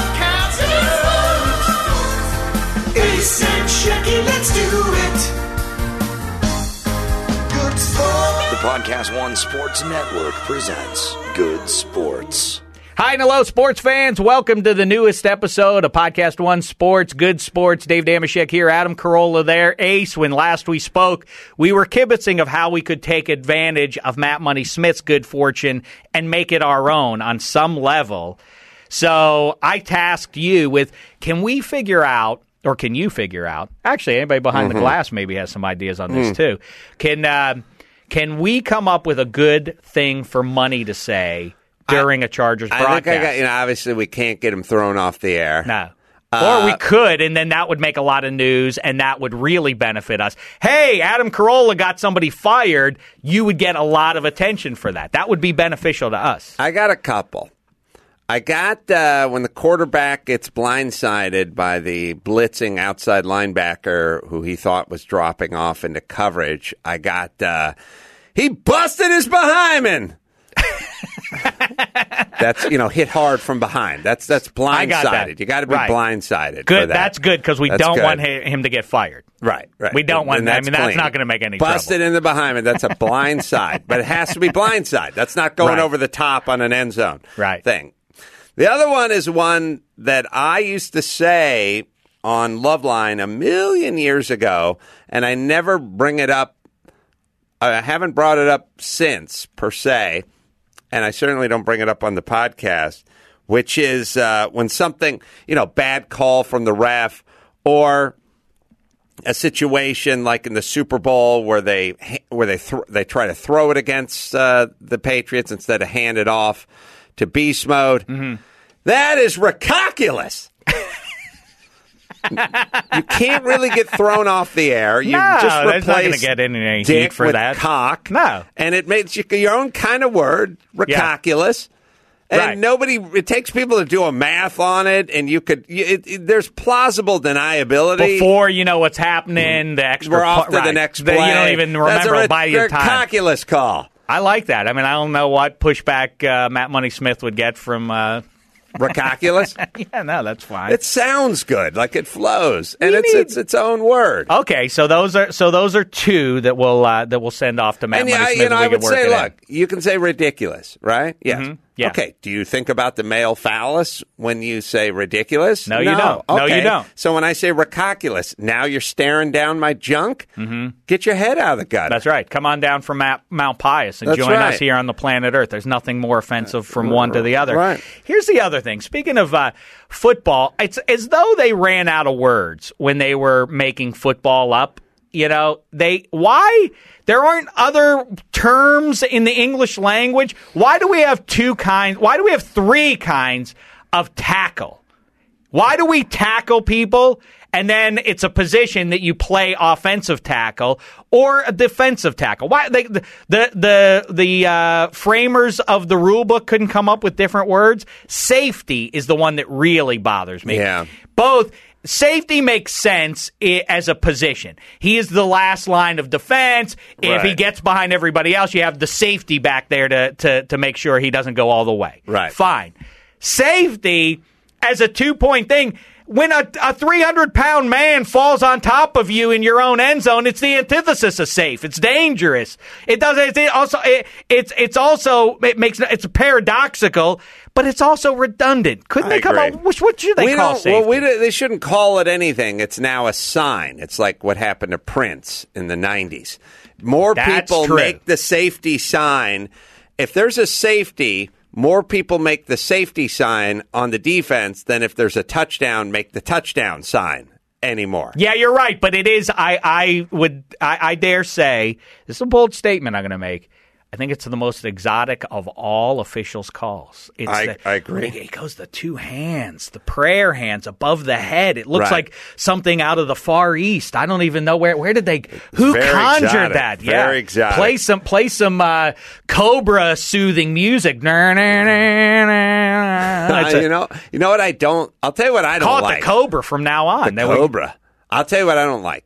podcasters. Ace and Shecky, let's do it. Good sport. The Podcast One Sports Network presents Good Sports. Hi and hello, sports fans. Welcome to the newest episode of Podcast One Sports, Good Sports. Dave Damashek here, Adam Carolla there. Ace, when last we spoke, we were kibitzing of how we could take advantage of Matt Money Smith's good fortune and make it our own on some level. So I tasked you with, can we figure out, or can you figure out, actually anybody behind mm-hmm. the glass maybe has some ideas on this mm. too. Can, uh, can we come up with a good thing for Money to say during I, a Chargers broadcast? I think I got, you know, obviously we can't get him thrown off the air. No. Uh, or we could, and then that would make a lot of news, and that would really benefit us. Hey, Adam Carolla got somebody fired. You would get a lot of attention for that. That would be beneficial to us. I got a couple. I got uh, when the quarterback gets blindsided by the blitzing outside linebacker who he thought was dropping off into coverage. I got, uh, he busted his behind. That's, you know, hit hard from behind. That's that's blindsided. That. You got to be right. blindsided. Good. For that. That's good because we that's don't good. want him to get fired. Right. Right. We don't want. And I mean, that's not going to make any busted trouble. in the behind. That's a blindside, but it has to be blindside. That's not going right. over the top on an end zone. Right. Thing. The other one is one that I used to say on Loveline a million years ago, and I never bring it up. I haven't brought it up since, per se, and I certainly don't bring it up on the podcast, which is uh, when something, you know, bad call from the ref or a situation like in the Super Bowl where they where they th- they try to throw it against uh, the Patriots instead of hand it off to beast mode. Mm-hmm. That is ridiculous. You can't really get thrown off the air. You no, just replace that's not going to get any heat for with that. Cock. No, and it makes you your own kind of word, ridiculous. Yeah. And right. nobody. It takes people to do a math on it, and you could. It, it, there's plausible deniability before you know what's happening. The extra. We're off to right. the next the, play. You don't even remember That's a by your time. Ridiculous call. I like that. I mean, I don't know what pushback uh, Matt Money Smith would get from. Uh, Ridiculous? Yeah, no, that's fine. It sounds good, like it flows, and you it's need... it's its own word. Okay, so those are so those are two that we'll uh, that we'll send off to Matt and Money yeah, Smith. you know, we I would work say, look, in. you can say ridiculous, right? Yes. Mm-hmm. Yeah. Okay. Do you think about the male phallus when you say ridiculous? No, no. you don't. Okay. No, you don't. So when I say ridiculous, now you're staring down my junk? Mm-hmm. Get your head out of the gutter. That's right. Come on down from Mount, Mount Pius and That's join right. us here on the planet Earth. There's nothing more offensive from one to the other. Right. Here's the other thing. Speaking of uh, football, it's as though they ran out of words when they were making football up. You know, they why there aren't other terms in the English language? Why do we have two kinds? Why do we have three kinds of tackle? Why do we tackle people and then it's a position that you play offensive tackle or a defensive tackle? Why they, the the the, the uh, framers of the rule book couldn't come up with different words? Safety is the one that really bothers me. Yeah. Both. Safety makes sense as a position. He is the last line of defense. If right. he gets behind everybody else, you have the safety back there to, to, to make sure he doesn't go all the way. Right. Fine. Safety, as a two-point thing, when a, a three hundred pound man falls on top of you in your own end zone, it's the antithesis of safe. It's dangerous. It does. It also. It, it's. It's also. It makes. It's paradoxical, but it's also redundant. Couldn't I they come agree. up? What, what should they we call don't, safety? Well, we, don't- they shouldn't call it anything. It's now a sign. It's like what happened to Prince in the nineties. More That's people true. make the safety sign. If there's a safety, more people make the safety sign on the defense than if there's a touchdown, make the touchdown sign anymore. Yeah, you're right, but it is. I. I would. I, I dare say this is a bold statement I'm going to make. I think it's the most exotic of all officials' calls. It's I- the, I agree. It goes the two hands, the prayer hands above the head. It looks Right. like something out of the Far East. I don't even know where. Where did they? Who very conjured exotic, that? very yeah, exotic. Play some. Play some uh, Cobra soothing music. Nah, nah, nah, nah. It's a- you know, you know what I don't. I'll tell you what I don't call it like. the Cobra from now on. The Then we- Cobra. I'll tell you what I don't like.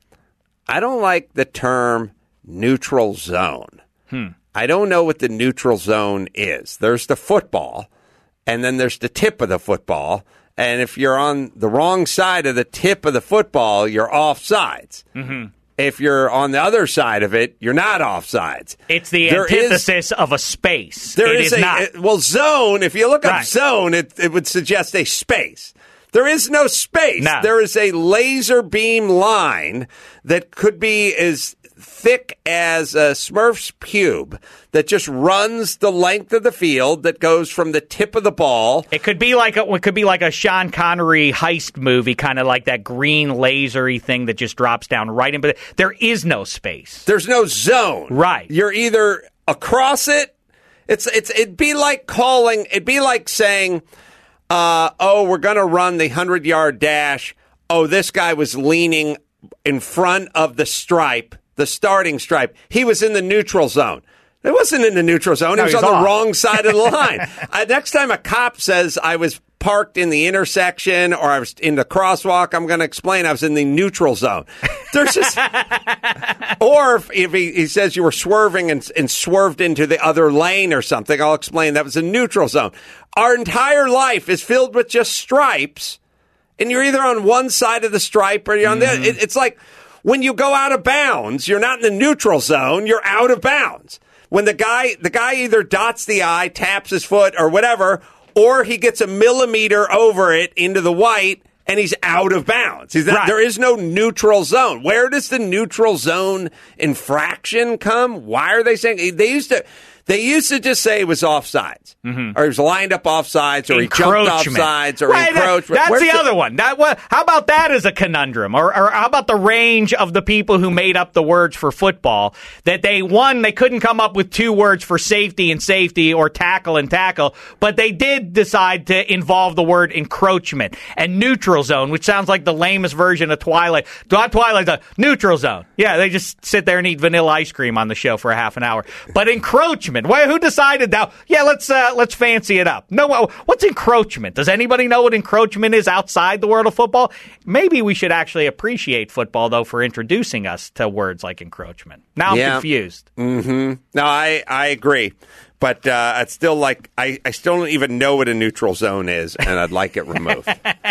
I don't like the term neutral zone. Hmm. I don't know what the neutral zone is. There's the football, and then there's the tip of the football. And if you're on the wrong side of the tip of the football, you're offsides. Mhm. If you're on the other side of it, you're not offsides. It's the There is- antithesis of a space. There It is, is a not. it- well zone. If you look up Right. zone, it, it would suggest a space. There is no space. No. There is a laser beam line that could be as thick as a Smurf's pube that just runs the length of the field that goes from the tip of the ball. It could be like a, it could be like a Sean Connery heist movie, kind of like that green lasery thing that just drops down right in. But there is no space. There's no zone. Right. You're either across it. It's it's it'd be like calling. It'd be like saying, uh, "Oh, we're going to run the hundred yard dash. Oh, this guy was leaning in front of the stripe, the starting stripe. He was in the neutral zone." It wasn't in the neutral zone. No, he was he's on off. the wrong side of the line. uh, next time a cop says I was parked in the intersection or I was in the crosswalk, I'm going to explain I was in the neutral zone. There's just, or if, if he, he says you were swerving and, and swerved into the other lane or something, I'll explain that was a neutral zone. Our entire life is filled with just stripes, and you're either on one side of the stripe or you're on Mm-hmm. the. It, it's like when you go out of bounds, you're not in the neutral zone. You're out of bounds. When the guy, the guy either dots the I, taps his foot, or whatever, or he gets a millimeter over it into the white, and he's out of bounds. He's not, Right. There is no neutral zone. Where does the neutral zone infraction come? Why are they saying they used to? They used to just say it was offsides, or he was lined up offsides, or he jumped Encroachment. offsides, or Right, that- encroached. That's Where's the other one. That what? How about that as a conundrum? Or, or how about the range of the people who made up the words for football? That they one, they couldn't come up with two words for safety and safety, or tackle and tackle, but they did decide to involve the word encroachment and neutral zone, which sounds like the lamest version of Twilight. Not Twilight, the neutral zone. Yeah, they just sit there and eat vanilla ice cream on the show for a half an hour. But encroachment. Why? Who decided that? Yeah, let's uh, let's fancy it up. No, uh, what's encroachment? Does anybody know what encroachment is outside the world of football? Maybe we should actually appreciate football, though, for introducing us to words like encroachment. Now I'm Yeah. confused. Mm-hmm. No, I, I agree. But uh, it's still like, I, I still don't even know what a neutral zone is, and I'd like it removed.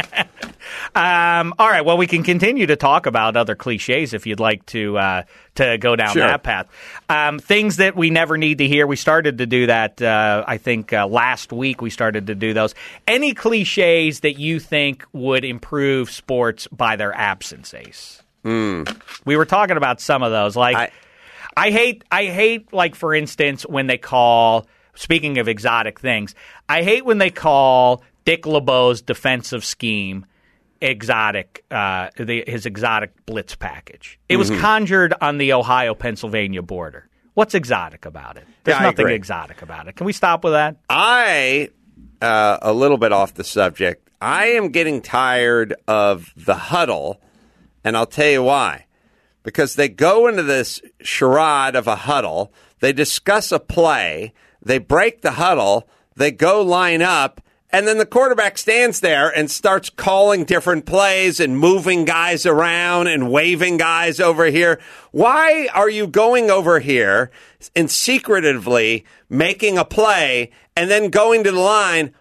Um, all right. Well, we can continue to talk about other cliches if you'd like to uh, to go down Sure. that path. Um, things that we never need to hear. We started to do that. Uh, I think uh, last week we started to do those. Any cliches that you think would improve sports by their absence, Ace? Mm. We were talking about some of those. Like, I- I hate, I hate, like, for instance, when they call, speaking of exotic things, I hate when they call Dick LeBeau's defensive scheme exotic, uh, the, his exotic blitz package. It was Mhm. conjured on the Ohio-Pennsylvania border. What's exotic about it? There's Yeah, I nothing agree. exotic about it. Can we stop with that? I, uh, a little bit off the subject, I am getting tired of the huddle, and I'll tell you why. Because they go into this charade of a huddle, they discuss a play, they break the huddle, they go line up, and then the quarterback stands there and starts calling different plays and moving guys around and waving guys over here. Why are you going over here and secretively making a play and then going to the line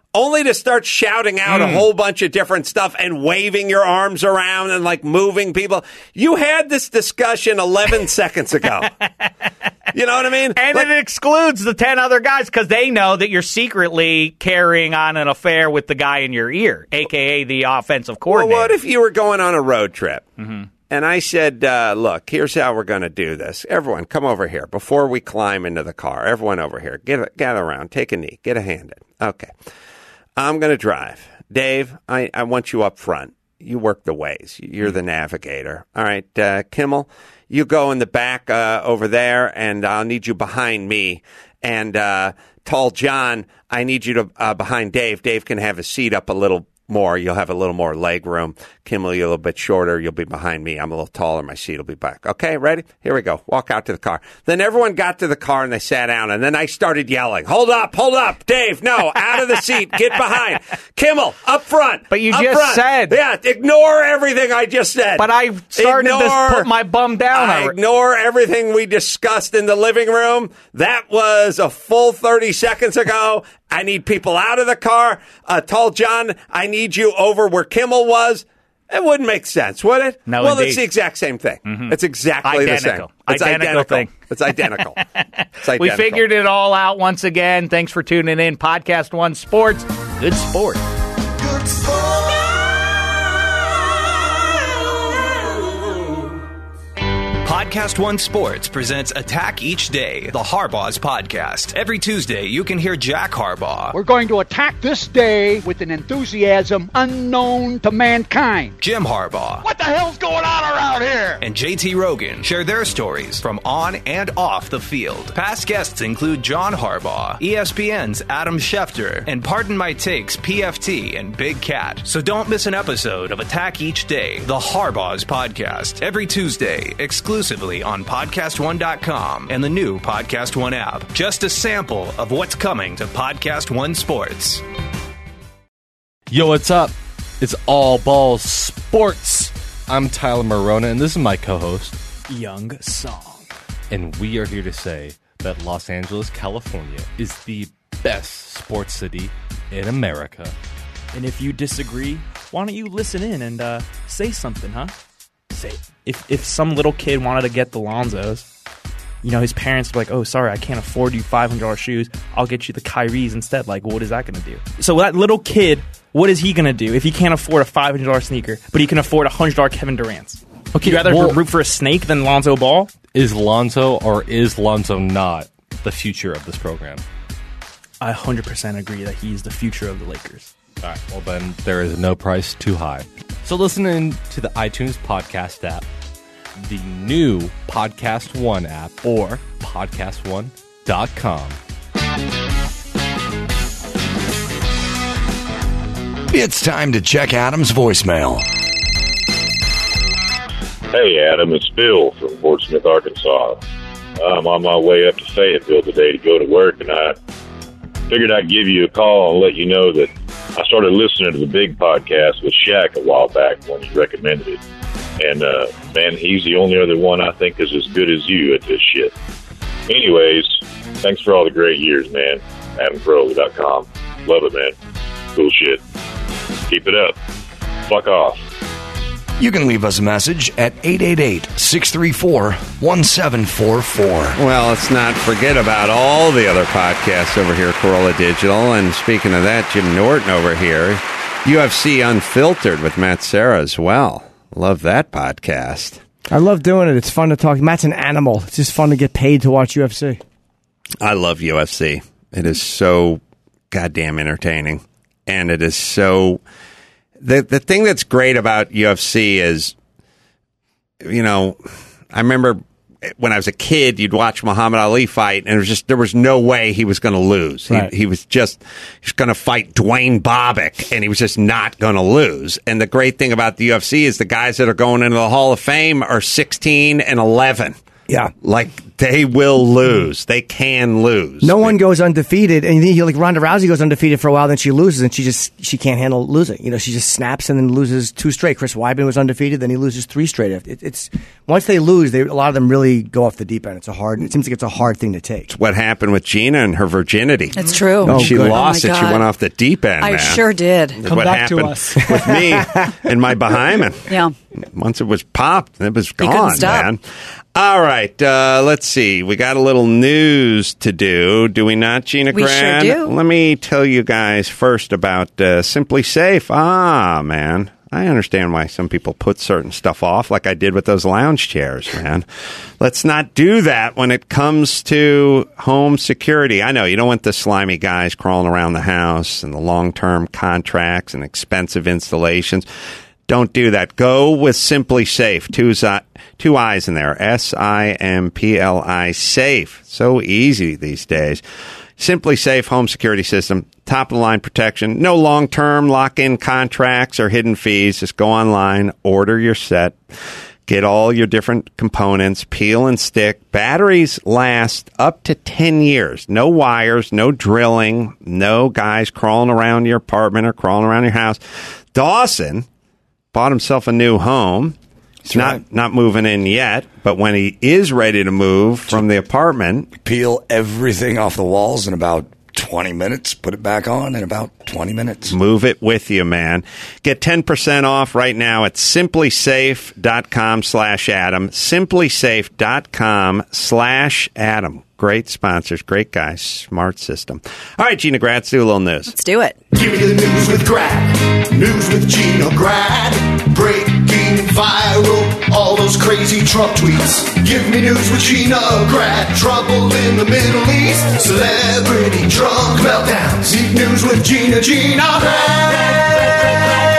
only to start shouting out Mm. a whole bunch of different stuff and waving your arms around and like moving people. You had this discussion eleven seconds ago. You know what I mean? And Like- it excludes the ten other guys because they know that you're secretly carrying on an affair with the guy in your ear, a k a the offensive coordinator. Well, what if you were going on a road trip? Mm-hmm. And I said, uh, look, here's how we're going to do this. Everyone, come over here. Before we climb into the car, everyone over here, get gather around, take a knee, get a hand in. Okay. I'm going to drive. Dave, I, I want you up front. You work the ways. You're the navigator. All right, uh, Kimmel, you go in the back uh, over there, and I'll need you behind me. And uh, Tall John, I need you to uh, behind Dave. Dave can have his seat up a little more. You'll have a little more leg room. Kimmel, you're a little bit shorter. You'll be behind me. I'm a little taller. My seat will be back. Okay, ready? Here we go. Walk out to the car. Then everyone got to the car and they sat down. And then I started yelling, hold up, hold up. Dave, no, out of the seat. Get behind. Kimmel, up front. But you up just front. said. Yeah, ignore everything I just said. But I started ignore, to put my bum down. I ignore everything we discussed in the living room. That was a full thirty seconds ago. I need people out of the car. Uh, Tall John, I need you over where Kimmel was. It wouldn't make sense, would it? No, well, indeed. it's the exact same thing. Mhm. It's exactly Identical. the same. It's Identical identical. thing. It's identical. It's identical. We figured it all out once again. Thanks for tuning in. Podcast One Sports. Good sport. Good sport. Podcast One Sports presents Attack Each Day, the Harbaugh's podcast. Every Tuesday, you can hear Jack Harbaugh, We're going to attack this day with an enthusiasm unknown to mankind. Jim Harbaugh, What the hell's going on around here? and J T Rogan share their stories from on and off the field. Past guests include John Harbaugh, E S P N's Adam Schefter, and Pardon My Takes P F T and Big Cat. So don't miss an episode of Attack Each Day, the Harbaugh's podcast. Every Tuesday, exclusively on podcast one dot com and the new Podcast One app. Just a sample of what's coming to Podcast One Sports. Yo, what's up? It's All Balls Sports. I'm Tyler Morona, and this is my co-host, Young Song. And we are here to say that Los Angeles, California is the best sports city in America. And if you disagree, why don't you listen in and uh, say something, huh? Say it. If, if some little kid wanted to get the Lonzos, you know, his parents were like, oh, sorry, I can't afford you five hundred dollars shoes. I'll get you the Kyries instead. Like, what is that going to do? So that little kid, what is he going to do if he can't afford a five hundred dollars sneaker, but he can afford a one hundred dollars Kevin Durant's? Okay, you rather well, root for a snake than Lonzo Ball? Is Lonzo or is Lonzo not the future of this program? I one hundred percent agree that he's the future of the Lakers. All right, well then, there is no price too high. So listen in to the iTunes podcast app, the new Podcast One app, or podcast one dot com. It's time to check Adam's voicemail. Hey, Adam, it's Bill from Fort Smith, Arkansas. I'm on my way up to Fayetteville today to go to work, and I figured I'd give you a call and let you know that I started listening to the big podcast with Shaq a while back when he recommended it. And, uh, man, he's the only other one I think is as good as you at this shit. Anyways, thanks for all the great years, man. Adam Carolla dot com. Love it, man. Cool shit. Keep it up. Fuck off. You can leave us a message at eight eight eight, six three four, one seven four four. Well, let's not forget about all the other podcasts over here at Carolla Digital. And speaking of that, Jim Norton over here, U F C Unfiltered with Matt Serra as well. Love that podcast. I love doing it. It's fun to talk. Matt's an animal. It's just fun to get paid to watch U F C. I love U F C. It is so goddamn entertaining. And it is so... The the thing that's great about U F C is, you know, I remember when I was a kid, you'd watch Muhammad Ali fight, and it was just there was no way he was going to lose. Right. He, he was just he was going to fight Dwayne Bobbick, and he was just not going to lose. And the great thing about the U F C is the guys that are going into the Hall of Fame are sixteen and eleven. Yeah, like They will lose. They can lose. No one goes undefeated, and you like Ronda Rousey goes undefeated for a while, then she loses, and she just she can't handle losing. You know, she just snaps and then loses two straight. Chris Weidman was undefeated, then he loses three straight. It, it's once they lose, they, a lot of them really go off the deep end. It's a hard. It seems like it's a hard thing to take. It's what happened with Gina and her virginity. It's true. When Oh, she good. lost Oh, my it. She God. went off the deep end. I man. sure did. That's Come what back to happened us. with me and my behind. Yeah. Once it was popped, it was couldn't gone, stop. man. All right, uh, let's see. We got a little news to do, do we not, Gina We sure Grad? do. Let me tell you guys first about uh, Simply Safe. Ah, man. I understand why some people put certain stuff off, like I did with those lounge chairs, man. Let's not do that when it comes to home security. I know you don't want the slimy guys crawling around the house and the long-term contracts and expensive installations. Don't do that. Go with Simply Safe. Two, zi- two I's in there. S I M P L I Safe. So easy these days. Simply Safe home security system. Top of the line protection. No long-term lock-in contracts or hidden fees. Just go online, order your set, get all your different components, peel and stick. Batteries last up to ten years. No wires, no drilling, no guys crawling around your apartment or crawling around your house. Dawson bought himself a new home. He's not, not moving in yet, but when he is ready to move from the apartment, peel everything off the walls in about twenty minutes, put it back on in about twenty minutes. Move it with you, man. Get ten percent off right now at simplysafe.com slash Adam. Simplysafe.com slash Adam. Great sponsors, great guys, smart system. All right, Gina Grad, let's do a little news. Let's do it. Give me the news with Grad. News with Gina Grad. Breaking viral. All those crazy Trump tweets. Give me news with Gina Grad. Trouble in the Middle East. Celebrity drunk meltdowns. Deep news with Gina, Gina Grad.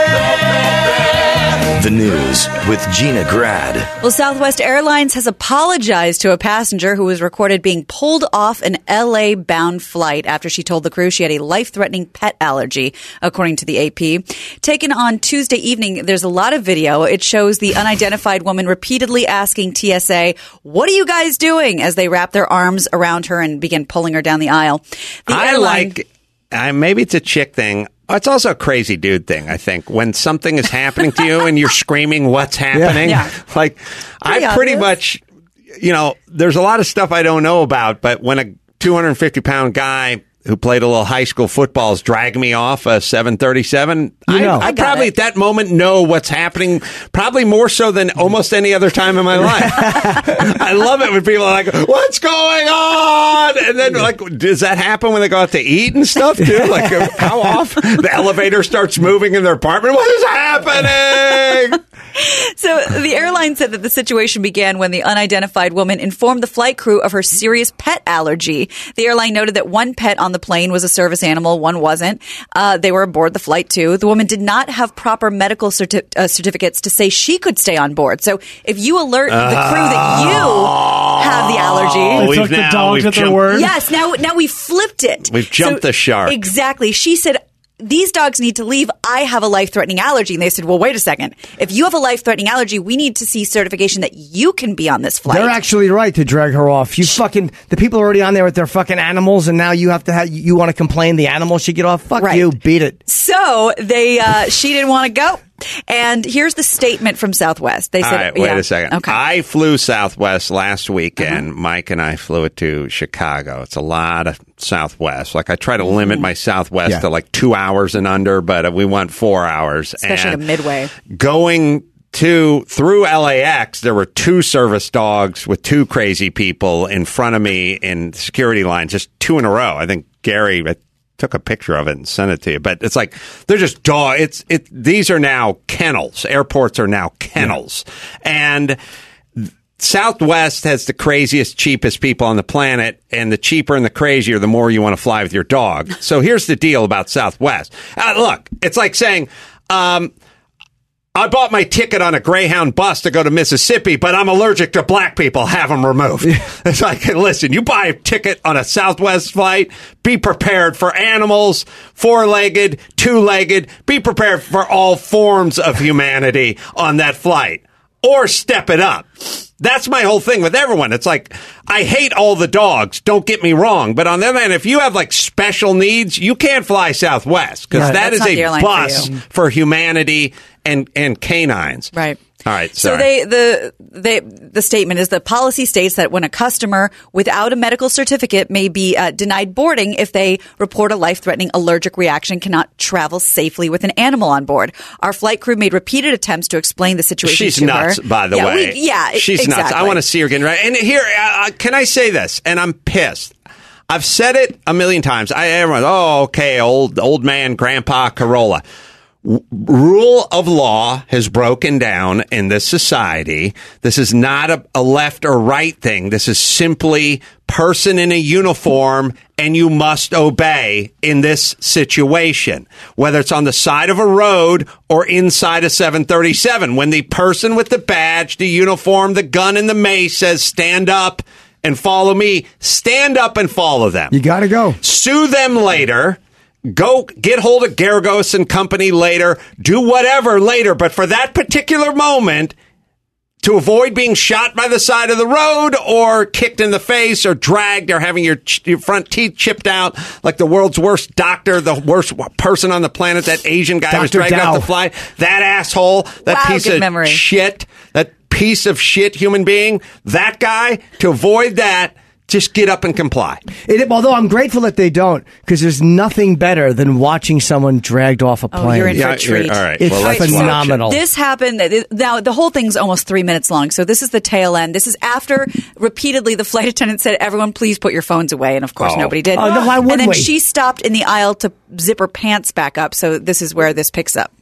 The news with Gina Grad. Well, Southwest Airlines has apologized to a passenger who was recorded being pulled off an L A-bound flight after she told the crew she had a life-threatening pet allergy, according to the A P. Taken on Tuesday evening, there's a lot of video. It shows the unidentified woman repeatedly asking T S A, "What are you guys doing?" as they wrap their arms around her and begin pulling her down the aisle. The I airline- like, uh, maybe it's a chick thing. It's also a crazy dude thing, I think. When something is happening to you and you're screaming, what's happening? Yeah. Like, Pretty I pretty obvious. much, you know, there's a lot of stuff I don't know about, but when a two hundred fifty pound guy who played a little high school football is dragging me off a seven thirty-seven, I, know. I, I got probably it. at that moment know what's happening, probably more so than almost any other time in my life. I love it when people are like, what's going on? And then, like, does that happen when they go out to eat and stuff, too? Like, uh, how often the elevator starts moving in their apartment? What is happening? So the airline said that the situation began when the unidentified woman informed the flight crew of her serious pet allergy. The airline noted that one pet on the plane was a service animal, one wasn't. Uh, they were aboard the flight too. The woman did not have proper medical certi- uh, certificates to say she could stay on board. So if you alert the crew that you have the allergy, They We've took the now- dogs we've at their jumped- word. yes, now now we flipped it. We've jumped the shark. Exactly. She said, these dogs need to leave. I have a life-threatening allergy. And they said, well, wait a second. If you have a life-threatening allergy, we need to see certification that you can be on this flight. They're actually right to drag her off. You fucking the people are already on there with their fucking animals, and now you have to have you want to complain the animal should get off. Fuck Right. you, beat it. So they, uh, she didn't want to go. And here's the statement from Southwest. They All said, right, wait yeah. a second. Okay. Uh-huh. I flew Southwest last weekend. Mike and I flew it to Chicago. It's a lot of Southwest. Like, I try to limit my Southwest Yeah. to like two hours and under, but we went four hours. Especially and to Midway. Going to through L A X, there were two service dogs with two crazy people in front of me in security lines, just two in a row. I think Gary I took a picture of it and sent it to you, but it's like they're just dog. It's it. These are now kennels. Airports are now kennels, and Southwest has the craziest, cheapest people on the planet, and the cheaper and the crazier, the more you want to fly with your dog. So here's the deal about Southwest. Uh, look, it's like saying, um, I bought my ticket on a Greyhound bus to go to Mississippi, but I'm allergic to black people. Have them removed. It's like, listen, you buy a ticket on a Southwest flight, be prepared for animals, four-legged, two-legged. Be prepared for all forms of humanity on that flight. Or step it up. That's my whole thing with everyone. It's like, I hate all the dogs, don't get me wrong. But on the other hand, if you have like special needs, you can't fly Southwest because Right. that That's is not the a airline for bus you. for humanity and, and canines. Right. All right. So Sorry. they the they the statement is the policy states that when a customer without a medical certificate may be uh, denied boarding if they report a life-threatening allergic reaction, cannot travel safely with an animal on board. Our flight crew made repeated attempts to explain the situation She's to nuts, her. by the yeah, way. We, yeah, she's exactly. nuts. I want to see her getting right. And here, uh, can I say this? And I'm pissed. I've said it a million times. I everyone, oh, okay, old old man, Grandpa Carolla. W- rule of law has broken down in this society. This is not a, a left or right thing. This is simply person in a uniform, and you must obey in this situation, whether it's on the side of a road or inside a seven thirty-seven. When the person with the badge, the uniform, the gun, and the mace says, stand up and follow me, stand up and follow them. You got to go. Sue them later. Go get hold of Garagos and company later. Do whatever later. But for that particular moment, to avoid being shot by the side of the road or kicked in the face or dragged or having your, ch- your front teeth chipped out like the world's worst doctor, the worst person on the planet, that Asian guy was Doctor dragged Dow. off the flight, that asshole, that Wow, piece good of memory. shit, that piece of shit human being, that guy, to avoid that, just get up and comply. It, although I'm grateful that they don't, because there's nothing better than watching someone dragged off a Oh, plane. you're in for a treat. all right. It's Well, let's watch it. phenomenal. This happened. Now, the whole thing's almost three minutes long. So this is the tail end. This is after repeatedly the flight attendant said, everyone, please put your phones away. And of course, Oh. nobody did. Oh, then why would and then we? she stopped in the aisle to zip her pants back up. So this is where this picks up.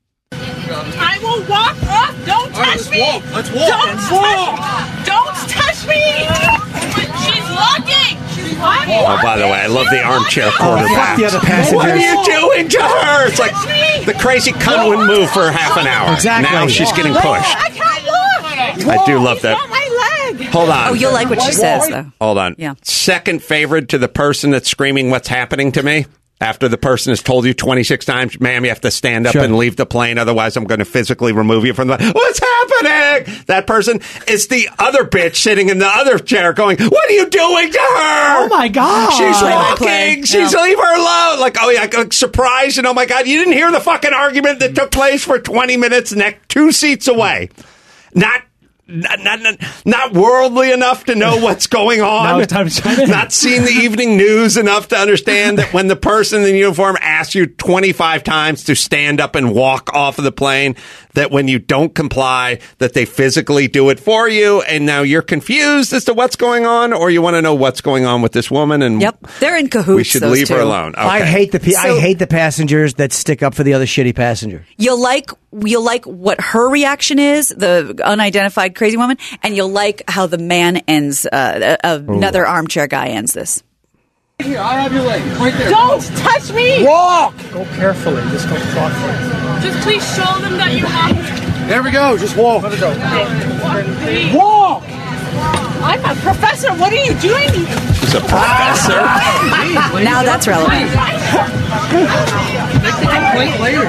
I will walk up. Don't touch me. Let's walk. Don't touch. Don't touch me. She's locking. She's locking. Oh, by the way, I love the armchair quarterback. fuck the other passengers. What are you doing to her? It's like the crazy cunt wouldn't move for half an hour. Exactly. Now she's getting pushed. I can't look. I do love that. On my leg. Hold on. Oh, you'll like what she says, though. Hold on. Yeah. Second favorite to the person that's screaming what's happening to me. After the person has told you twenty-six times, ma'am, you have to stand up Sure. and leave the plane. Otherwise, I'm going to physically remove you from the... What's happening? That person is the other bitch sitting in the other chair going, what are you doing to her? Oh, my God. She's Play by walking. play. She's Yeah. leave her alone. Like, oh, yeah, like, surprise. And oh, my God, you didn't hear the fucking argument that took place for twenty minutes next two seats away. Not... Not, not, not, not worldly enough to know what's going on. Now it's time to chime in. Not seeing the evening news enough to understand that when the person in the uniform asks you twenty-five times to stand up and walk off of the plane, that when you don't comply, that they physically do it for you. And now you're confused as to what's going on, or you want to know what's going on with this woman. And Yep. They're in cahoots. we should those leave her two. alone. Okay. I hate the pe- I So- hate the passengers that stick up for the other shitty passenger. You'll like you'll like what her reaction is, the unidentified crazy woman, and you'll like how the man ends. Uh, uh, another armchair guy ends this. Here, I have your leg. Right there. Don't touch me. Walk. Go carefully. Just go thoughtfully. Just please show them that you have. There we go. Just walk. Let it go. Please. Walk. I'm a professor. What are you doing? She's a professor. Now that's relevant. Make the complaint later.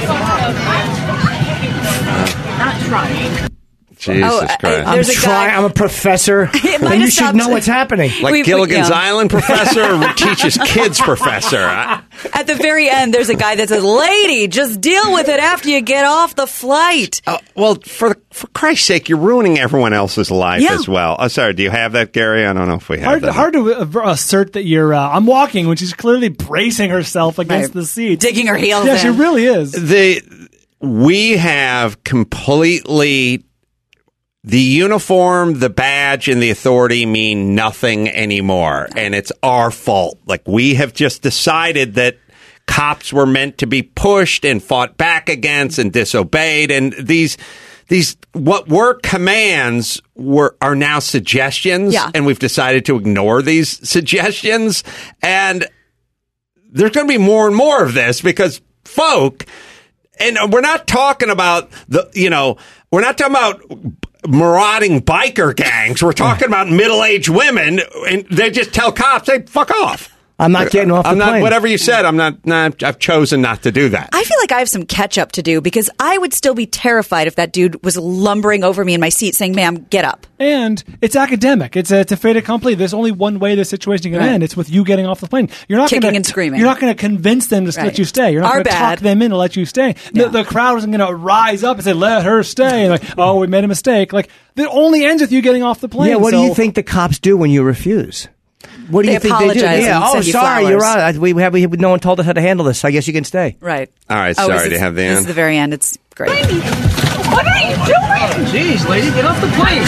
Not trying. Jesus Oh, uh, Christ. I'm There's a trying. guy- I'm a professor. It might and have you should stopped- know what's happening. Like we- we- Gilligan's yeah. Island professor or teaches kids professor. I- At the very end, there's a guy that says, "Lady, just deal with it after you get off the flight." Uh, well, for for Christ's sake, you're ruining everyone else's life Yeah. as well. Oh, sorry. Do you have that, Gary? I don't know if we have Hard, that. hard to uh, assert that you're. Uh, I'm walking when she's clearly bracing herself against Right. the seat, Digging her heels Yeah, she in. really is. The we have completely the uniform, the badge, and the authority mean nothing anymore, and it's our fault. Like we have just decided that cops were meant to be pushed and fought back against and disobeyed, and these. These what were commands were are now suggestions, Yeah. and we've decided to ignore these suggestions. And there's going to be more and more of this because folk, and we're not talking about the, you know, we're not talking about marauding biker gangs. We're talking about middle-aged women, and they just tell cops, "Hey, fuck off." I'm not getting off the I'm not, plane. Whatever you said, I'm not, not. I've chosen not to do that. I feel like I have some catch up to do because I would still be terrified if that dude was lumbering over me in my seat saying, ma'am, get up. And it's academic. It's a, it's a fait accompli. There's only one way this situation can Right. end. It's with you getting off the plane. You're not Kicking gonna, and screaming. You're not going to convince them to Right. let you stay. You're not Our going to bad. talk them in to let you stay. The, the crowd isn't going to rise up and say, let her stay. And like, oh, we made a mistake. Like, it only ends with you getting off the plane. Yeah, what do So- you think the cops do when you refuse? What do They you think they do? apologize Yeah. and Oh, send you sorry, you're flowers. right. I- We have, we have no one told us how to handle this. I guess you can stay. Right. All right, Oh, sorry is to this- have the This end. is the very end. It's great. What are you doing? Jeez, lady, get off the plane.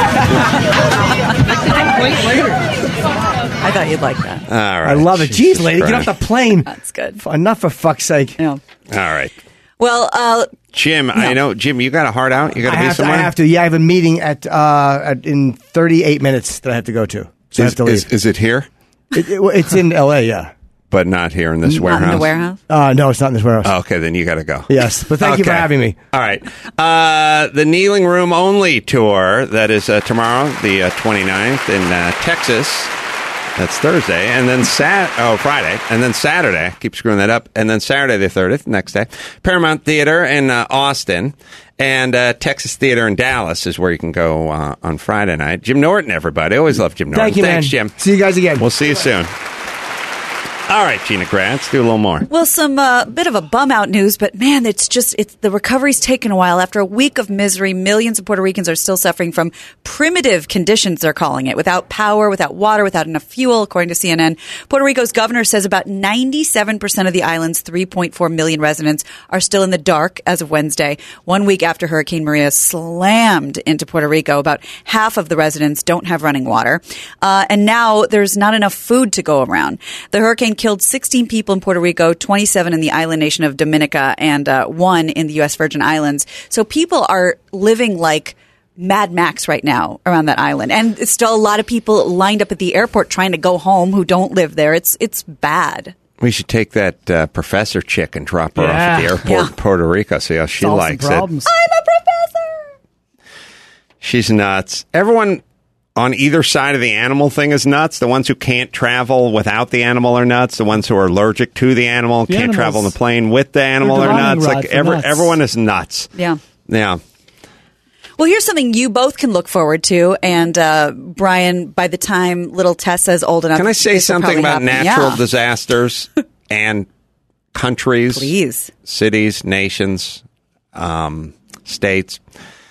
I thought you'd like that. All right, I love it. Jesus Jeez, lady, get off Christ. the plane. That's good. F- Enough for fuck's sake. Yeah. All right, Well, uh, Jim. I know, Jim. You got a heart out. You got I to be have to, I somewhere. have to. Yeah, I have a meeting at, uh, at in thirty-eight minutes that I have to go to. So I have Is, to leave. is, is it here? It, it, it's in L A, yeah. But not here in this not warehouse. in the warehouse. Uh, no, it's not in this warehouse. Oh, okay, then you got to go. Yes, but thank you for Okay. having me. All right. Uh, the Kneeling Room Only tour, that is uh, tomorrow, the uh, twenty-ninth in uh, Texas. That's Thursday. And then Sat oh, Friday. And then Saturday. I keep screwing that up. And then Saturday the thirtieth, next day. Paramount Theater in uh, Austin. And uh, Texas Theater in Dallas is where you can go uh, on Friday night. Jim Norton, everybody. Always love Jim Norton. Thank you, Thanks, man. Jim. See you guys again. We'll see you soon. All right, Gina Gratz, do a little more. Well, some uh, bit of a bum out news, but man, it's just it's the recovery's taken a while. After a week of misery, millions of Puerto Ricans are still suffering from primitive conditions, they're calling it, without power, without water, without enough fuel, according to C N N. Puerto Rico's governor says about ninety-seven percent of the island's three point four million residents are still in the dark as of Wednesday, one week after Hurricane Maria slammed into Puerto Rico. About half of the residents don't have running water, uh, and now there's not enough food to go around. The hurricane killed sixteen people in Puerto Rico, twenty-seven in the island nation of Dominica, and uh, one in the U S Virgin Islands. So people are living like Mad Max right now around that island. And it's still a lot of people lined up at the airport trying to go home who don't live there. It's it's bad. We should take that uh, professor chick and drop her off Yeah. at the airport Yeah. in Puerto Rico, see how she Solve some likes it. problems. I'm a professor. She's nuts. Everyone on either side of the animal thing is nuts. The ones who can't travel without the animal are nuts. The ones who are allergic to the animal The can't animals- travel on the plane with the animal They're are dividing nuts. rod Like for every, nuts. everyone is nuts. Yeah. Yeah. Well, here's something you both can look forward to. And uh, Brian, by the time little Tessa's old enough, Can I say this will something probably about happen. natural Yeah. disasters and countries, Please. cities, nations, um, states?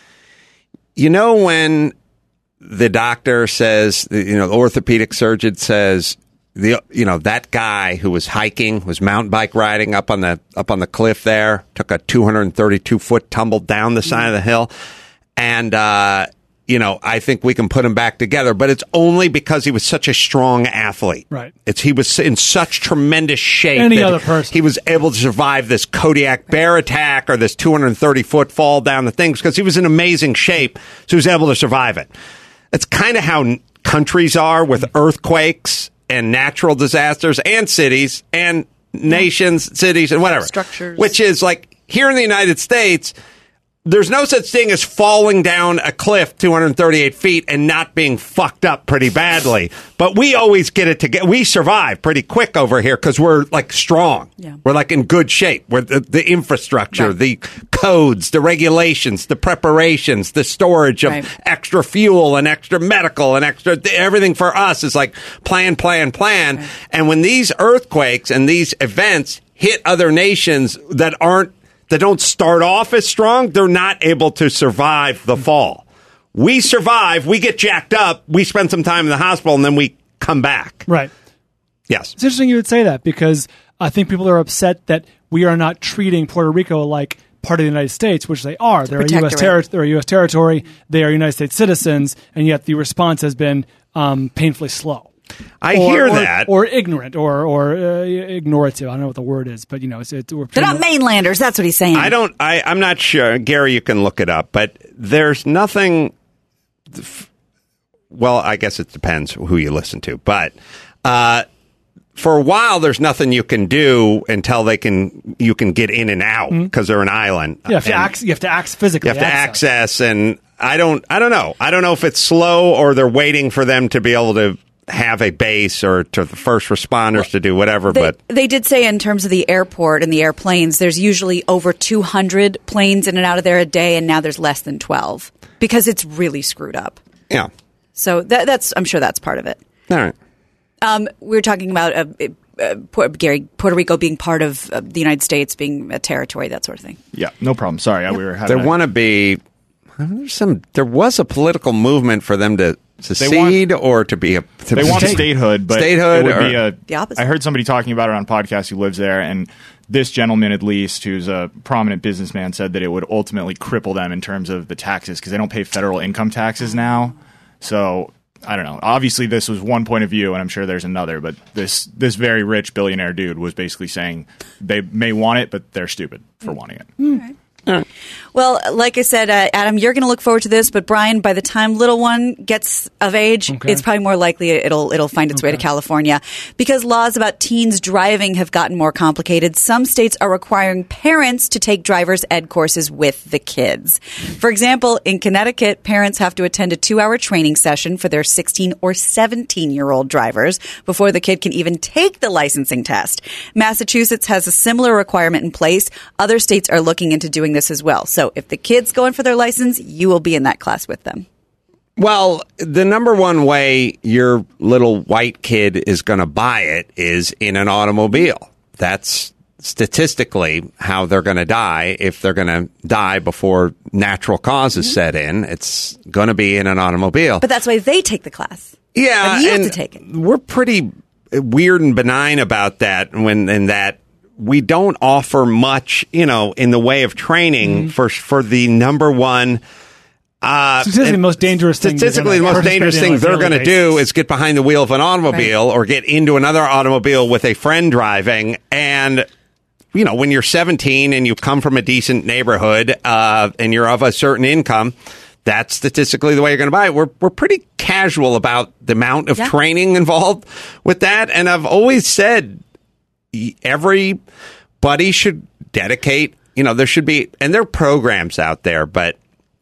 You know when the doctor says, you know, the orthopedic surgeon says, the you know that guy who was hiking, was mountain bike riding up on the up on the cliff there, took a two hundred thirty-two foot tumble down the side of the hill, and uh, you know I think we can put him back together, but it's only because he was such a strong athlete. Right. It's he was in such tremendous shape. Any that other person. he was able to survive this Kodiak bear attack or this two hundred thirty foot fall down the things because he was in amazing shape, so he was able to survive it. It's kind of how n- countries are with earthquakes and natural disasters and cities and nations, cities, and whatever. Structures. Which is like here in the United States, there's no such thing as falling down a cliff two hundred thirty-eight feet and not being fucked up pretty badly. But we always get it together. We survive pretty quick over here because we're like strong. Yeah. We're like in good shape. We're the, the infrastructure, Right. the codes, the regulations, the preparations, the storage of Right. extra fuel and extra medical and extra everything for us is like plan, plan, plan. Right. And when these earthquakes and these events hit other nations that aren't that don't start off as strong, they're not able to survive the fall. We survive, we get jacked up, we spend some time in the hospital, and then we come back. Right. Yes. It's interesting you would say that because I think people are upset that we are not treating Puerto Rico like part of the United States, which they are. They're a, U S protectorate. terri- they're a U S territory. They are United States citizens, and yet the response has been um, painfully slow. I Or- hear or- that. or ignorant, or or uh, ignorative. I don't know what the word is, but you know, it's, it's we're They're not mainlanders. That's what he's saying. I don't. I, I'm not sure, Gary. You can look it up, but there's nothing. Well, I guess it depends who you listen to, but uh, for a while, there's nothing you can do until they can. You can get in and out because they're an island. You have to And act. You have to act physically. You have to access, and I don't. I don't know. I don't know if it's slow or they're waiting for them to be able to have a base or to the first responders to do whatever. They, but they did say in terms of the airport and the airplanes, there's usually over two hundred planes in and out of there a day, and now there's less than twelve because it's really screwed up. Yeah. So that, that's I'm sure that's part of it. All right. Um, we were talking about uh, uh, Puerto, Gary, Puerto Rico being part of uh, the United States, being a territory, that sort of thing. Yeah, no problem. Sorry, yep. we were having. There a- want to be there's some. There was a political movement for them to secede want, or to be a. To they be want state, statehood, but statehood it would or, be a. The opposite. I heard somebody talking about it on a podcast who lives there, and this gentleman, at least, who's a prominent businessman, said that it would ultimately cripple them in terms of the taxes because they don't pay federal income taxes now. So. I don't know. Obviously, this was one point of view, and I'm sure there's another. But this this very rich billionaire dude was basically saying they may want it, but they're stupid for wanting it. Mm. Well, like I said, uh, Adam, you're going to look forward to this, but Brian, by the time little one gets of age, Okay. it's probably more likely it'll it'll find its Okay. way to California because laws about teens driving have gotten more complicated. Some states are requiring parents to take driver's ed courses with the kids. For example, in Connecticut, parents have to attend a two-hour training session for their sixteen or seventeen-year-old drivers before the kid can even take the licensing test. Massachusetts has a similar requirement in place. Other states are looking into doing this as well. So if the kid's going for their license, you will be in that class with them. Well, the number one way your little white kid is going to buy it is in an automobile. That's statistically how they're going to die. If they're going to die before natural causes mm-hmm. set in, it's going to be in an automobile. But that's why they take the class. Yeah, and you and have to take it. We're pretty weird and benign about that when in that we don't offer much, you know, in the way of training mm-hmm. for for the number one. Uh, statistically, the most dangerous thing. Statistically, the most dangerous thing they're going to do is get behind the wheel of an automobile right. or get into another automobile with a friend driving. And, you know, when you're seventeen and you come from a decent neighborhood uh, and you're of a certain income, that's statistically the way you're going to buy it. We're we're pretty casual about the amount of yeah. training involved with that. And I've always said everybody should dedicate, you know, there should be, and there are programs out there, but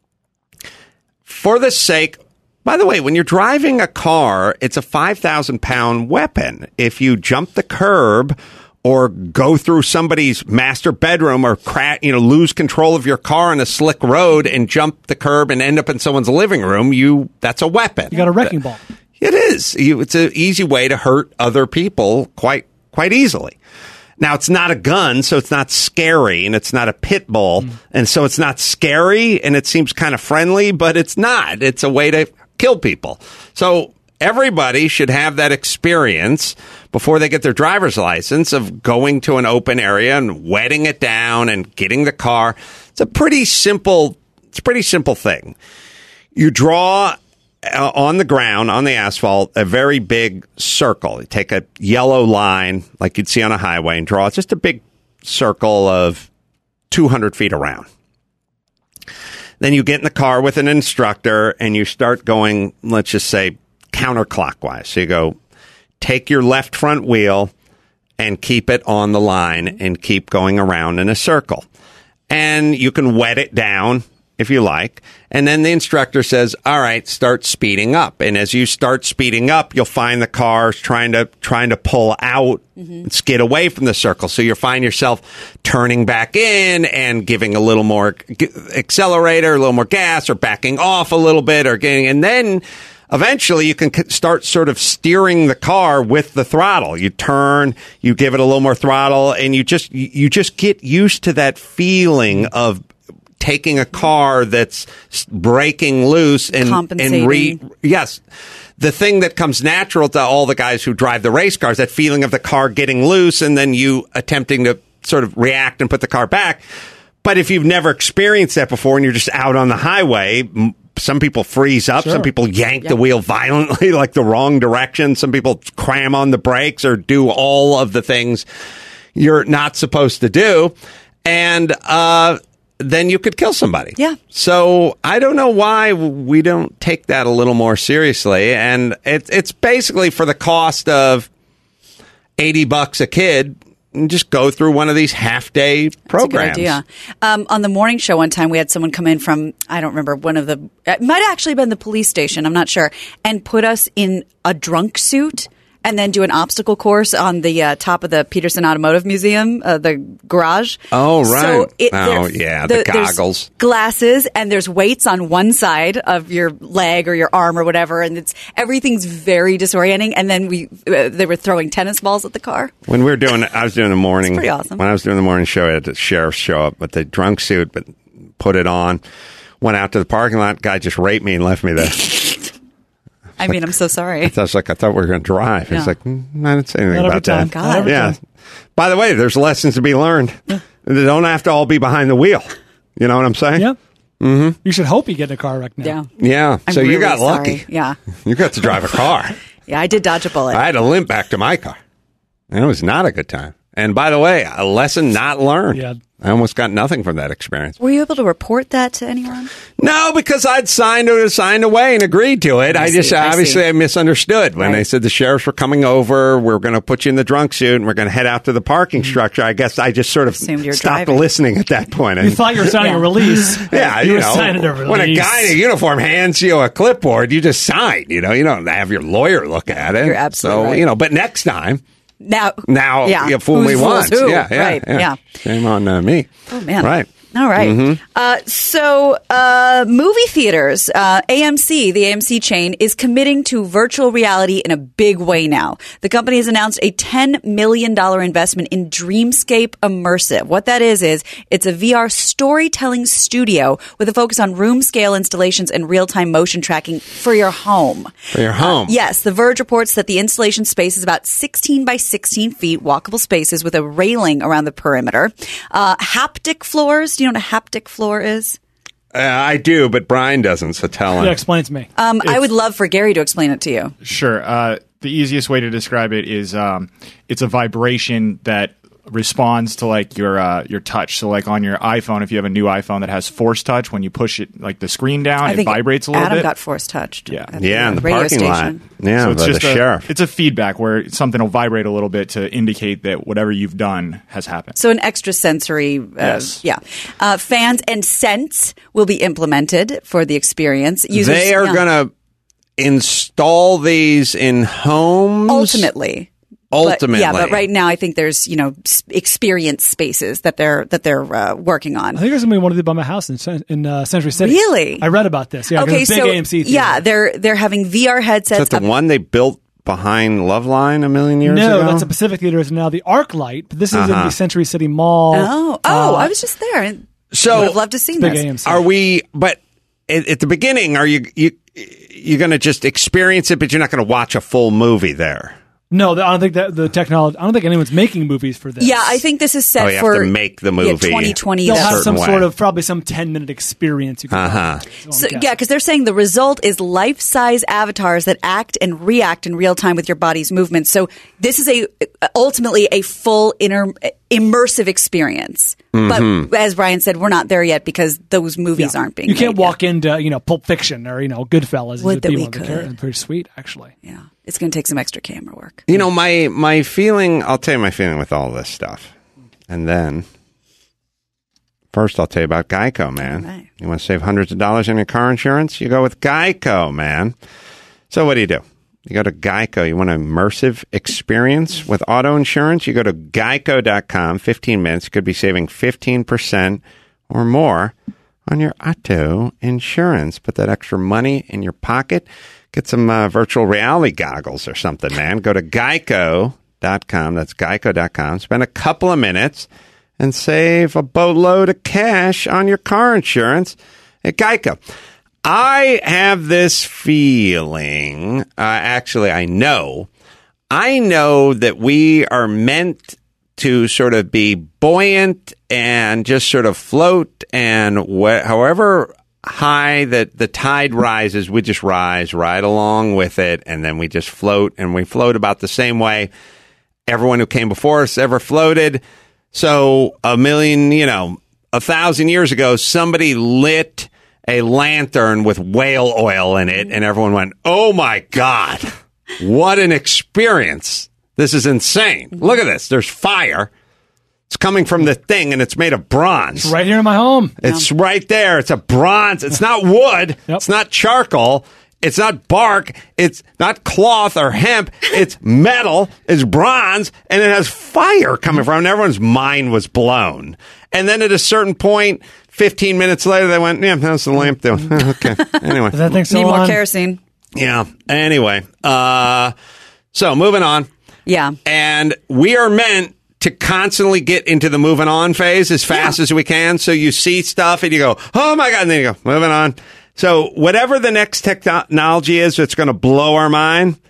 for the sake, by the way, when you're driving a car, it's a five thousand pound weapon. If you jump the curb or go through somebody's master bedroom or crash, you know, lose control of your car on a slick road and jump the curb and end up in someone's living room, you that's a weapon. You got a wrecking ball. It is. You, it's an easy way to hurt other people quite quite easily. Now, it's not a gun, so it's not scary, and it's not a pit bull, mm. and so it's not scary, and it seems kind of friendly, but it's not. It's a way to kill people. So everybody should have that experience before they get their driver's license of going to an open area and wetting it down and getting the car. It's a pretty simple, it's a pretty simple thing. You draw Uh, on the ground, on the asphalt, a very big circle. You take a yellow line like you'd see on a highway and draw just a big circle of two hundred feet around. Then you get in the car with an instructor and you start going, let's just say, counterclockwise. So you go, take your left front wheel and keep it on the line and keep going around in a circle. And you can wet it down if you like. And then the instructor says, all right, start speeding up. And as you start speeding up, you'll find the cars trying to trying to pull out mm-hmm. and skid away from the circle. So you'll find yourself turning back in and giving a little more g- accelerator, a little more gas, or backing off a little bit, or getting, and then eventually you can c- start sort of steering the car with the throttle. You turn, you give it a little more throttle, and you just you just get used to that feeling of taking a car that's breaking loose and, and re, yes, the thing that comes natural to all the guys who drive the race cars, that feeling of the car getting loose and then you attempting to sort of react and put the car back. But if you've never experienced that before and you're just out on the highway, some people freeze up. Sure. Some people yank yep. the wheel violently, like the wrong direction. Some people cram on the brakes or do all of the things you're not supposed to do. And, uh, then you could kill somebody. Yeah. So I don't know why we don't take that a little more seriously. And it, it's basically for the cost of eighty bucks a kid, and just go through one of these half-day programs. That's a good idea. Um, on the morning show one time, we had someone come in from, I don't remember, one of the, it might have actually been the police station, I'm not sure, and put us in a drunk suit and then do an obstacle course on the uh, top of the Peterson Automotive Museum, uh, the garage. Oh, right. So it, oh, there- yeah, the, the- there's goggles. Glasses, and there's weights on one side of your leg or your arm or whatever, and it's everything's very disorienting. And then we uh, they were throwing tennis balls at the car. When we were doing, I was doing the morning. It's pretty awesome. When I was doing the morning show, I had the sheriff show up with the drunk suit, but put it on. Went out to the parking lot. Guy just raped me and left me there. I mean, I'm so sorry. I was like, I thought we were going to drive. He's Yeah. like, mm, I didn't say anything Not every about time. that. God. Not every yeah. time. By the way, there's lessons to be learned. They don't have to all be behind the wheel. You know what I'm saying? Yeah. Mm-hmm. You should hope you get in a car wreck now. Yeah. Yeah. I'm so you really got sorry. lucky. Yeah. You got to drive a car. Yeah, I did dodge a bullet. I had to limp back to my car. And it was not a good time. And by the way, a lesson not learned. Yeah. I almost got nothing from that experience. Were you able to report that to anyone? No, because I'd signed signed away and agreed to it. I I, just see, I obviously see. I misunderstood when they said the sheriffs were coming over. We're going to put you in the drunk suit and we're going to head out to the parking structure. I guess I just sort of Assumed you were stopped driving. listening at that point. You thought you were signing a release. Yeah, you, you, were know, signing a release. when a guy in a uniform hands you a clipboard, you just sign. You know, you don't have your lawyer look at it. You're absolutely so right. you know. But next time, Now, now yeah. you fool Who's me fools once. who? Yeah, yeah, right. yeah. Yeah. Shame on uh, me. Oh man. Right. All right. Mhm. Uh, so, uh, movie theaters, uh, A M C, the A M C chain, is committing to virtual reality in a big way now. The company has announced a ten million dollars investment in Dreamscape Immersive. What that is, is it's a V R storytelling studio with a focus on room scale installations and real-time motion tracking for your home. For your home. Yes, The Verge reports that the installation space is about sixteen by sixteen feet, walkable spaces with a railing around the perimeter. Uh, haptic floors. Do you know what a haptic floor is? Uh, I do, but Brian doesn't. So tell him. Yeah, explain it to me. Um, I would love for Gary to explain it to you. Sure. Uh, the easiest way to describe it is um, it's a vibration that responds to like your uh, your touch. So like on your iPhone, if you have a new iPhone that has Force Touch, when you push it like the screen down, I it think vibrates a little Adam bit. got force touched. Yeah, at Yeah, in the radio parking lot. station. Yeah, so it's by just the a, sheriff. It's a feedback where something will vibrate a little bit to indicate that whatever you've done has happened. So an extra sensory, uh, Yes. yeah. Uh, fans and Sense will be implemented for the experience. Users, They are yeah. going to install these in homes. ultimately. Ultimately, But, yeah, but right now I think there's, you know, s- experience spaces that they're that they're uh, working on. I think there's going to be one of them by my house in, Cen- in uh, Century City. Really? I read about this. Yeah, 'cause okay, it's a big so A M C theater. yeah, they're they're having V R Is headsets. that the up- one they built behind Loveline a million years no, ago? that's a Pacific Theater. Is now the ArcLight, but this is in Uh-huh. the Century City Mall. Oh, oh, Uh, I was just there. and So- would have loved to see big this. A M C. Are we? But at, at the beginning, are you you you're going to just experience it, but you're not going to watch a full movie there? No, I don't think that the technology. I don't think anyone's making movies for this. Yeah, I think this is set Oh, you have for to make the yeah, movie twenty twenty. they'll a have certain some way. sort of probably some ten minute experience. You can Uh-huh. So, yeah, because they're saying the result is life-size avatars that act and react in real time with your body's movements. So this is a ultimately a full inner immersive experience. Mhm. But as Brian said, we're not there yet because those movies aren't being. You can't made walk into you know Pulp Fiction or you know Goodfellas. Would and that be we one of the could. characters. Pretty sweet, actually. Yeah, it's going to take some extra camera work. You know, my my feeling. I'll tell you my feeling with all this stuff, and then first I'll tell you about Geico, man. All right. You want to save hundreds of dollars on your car insurance? You go with Geico, man. So what do you do? You go to Geico. You want an immersive experience with auto insurance? You go to geico dot com. fifteen minutes. You could be saving fifteen percent or more on your auto insurance. Put that extra money in your pocket. Get some uh, virtual reality goggles or something, man. Go to geico dot com. That's geico dot com. Spend a couple of minutes and save a boatload of cash on your car insurance at Geico. I have this feeling, uh, actually, I know, I know that we are meant to sort of be buoyant and just sort of float, and wh- however high that the tide rises, we just rise right along with it, and then we just float, and we float about the same way everyone who came before us ever floated. So a million, you know, a thousand years ago, somebody lit a lantern with whale oil in it, and everyone went, oh my God, what an experience. This is insane. Look at this. There's fire. It's coming from the thing, and it's made of bronze. It's right here in my home. It's right there. It's a bronze. It's not wood. Yep. It's not charcoal. It's not bark. It's not cloth or hemp. It's metal. It's bronze, and it has fire coming from it. And everyone's mind was blown. And then at a certain point, fifteen minutes later, they went, yeah, how's the lamp doing? Okay. Anyway. Does that thing still Need more on? kerosene. Yeah. Anyway. Uh, so moving on. Yeah. And we are meant to constantly get into the moving on phase as fast yeah. as we can. So you see stuff and you go, oh my God. And then you go, moving on. So whatever the next technology is that's going to blow our mind,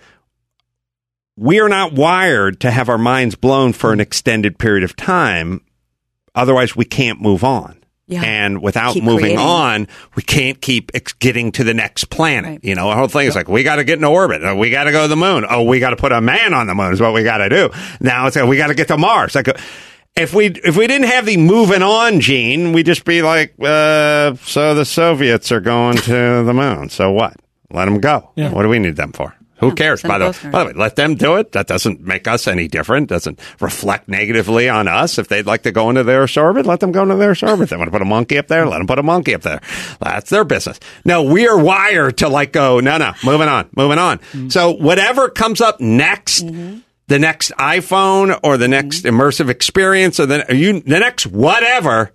we are not wired to have our minds blown for an extended period of time. Otherwise, we can't move on. Yeah. And without keep moving creating. on, we can't keep ex- getting to the next planet. Right. You know, the whole thing is like, we got to get in orbit. Oh, we got to go to the moon. Oh, we got to put a man on the moon is what we got to do. Now it's like, we got to get to Mars. Like, if we if we didn't have the moving on gene, we'd just be like, uh, so the Soviets are going to the moon. So what? Let them go. Yeah. What do we need them for? Who yeah, cares? By the, way, by the way, let them do it. That doesn't make us any different. Doesn't reflect negatively on us. If they'd like to go into their orbit, let them go into their orbit. They want to put a monkey up there, let them put a monkey up there. That's their business. No, we are wired to like go, no, no, moving on, moving on. Mm-hmm. So whatever comes up next, mm-hmm. the next iPhone or the next mm-hmm. immersive experience or the, you, the next whatever,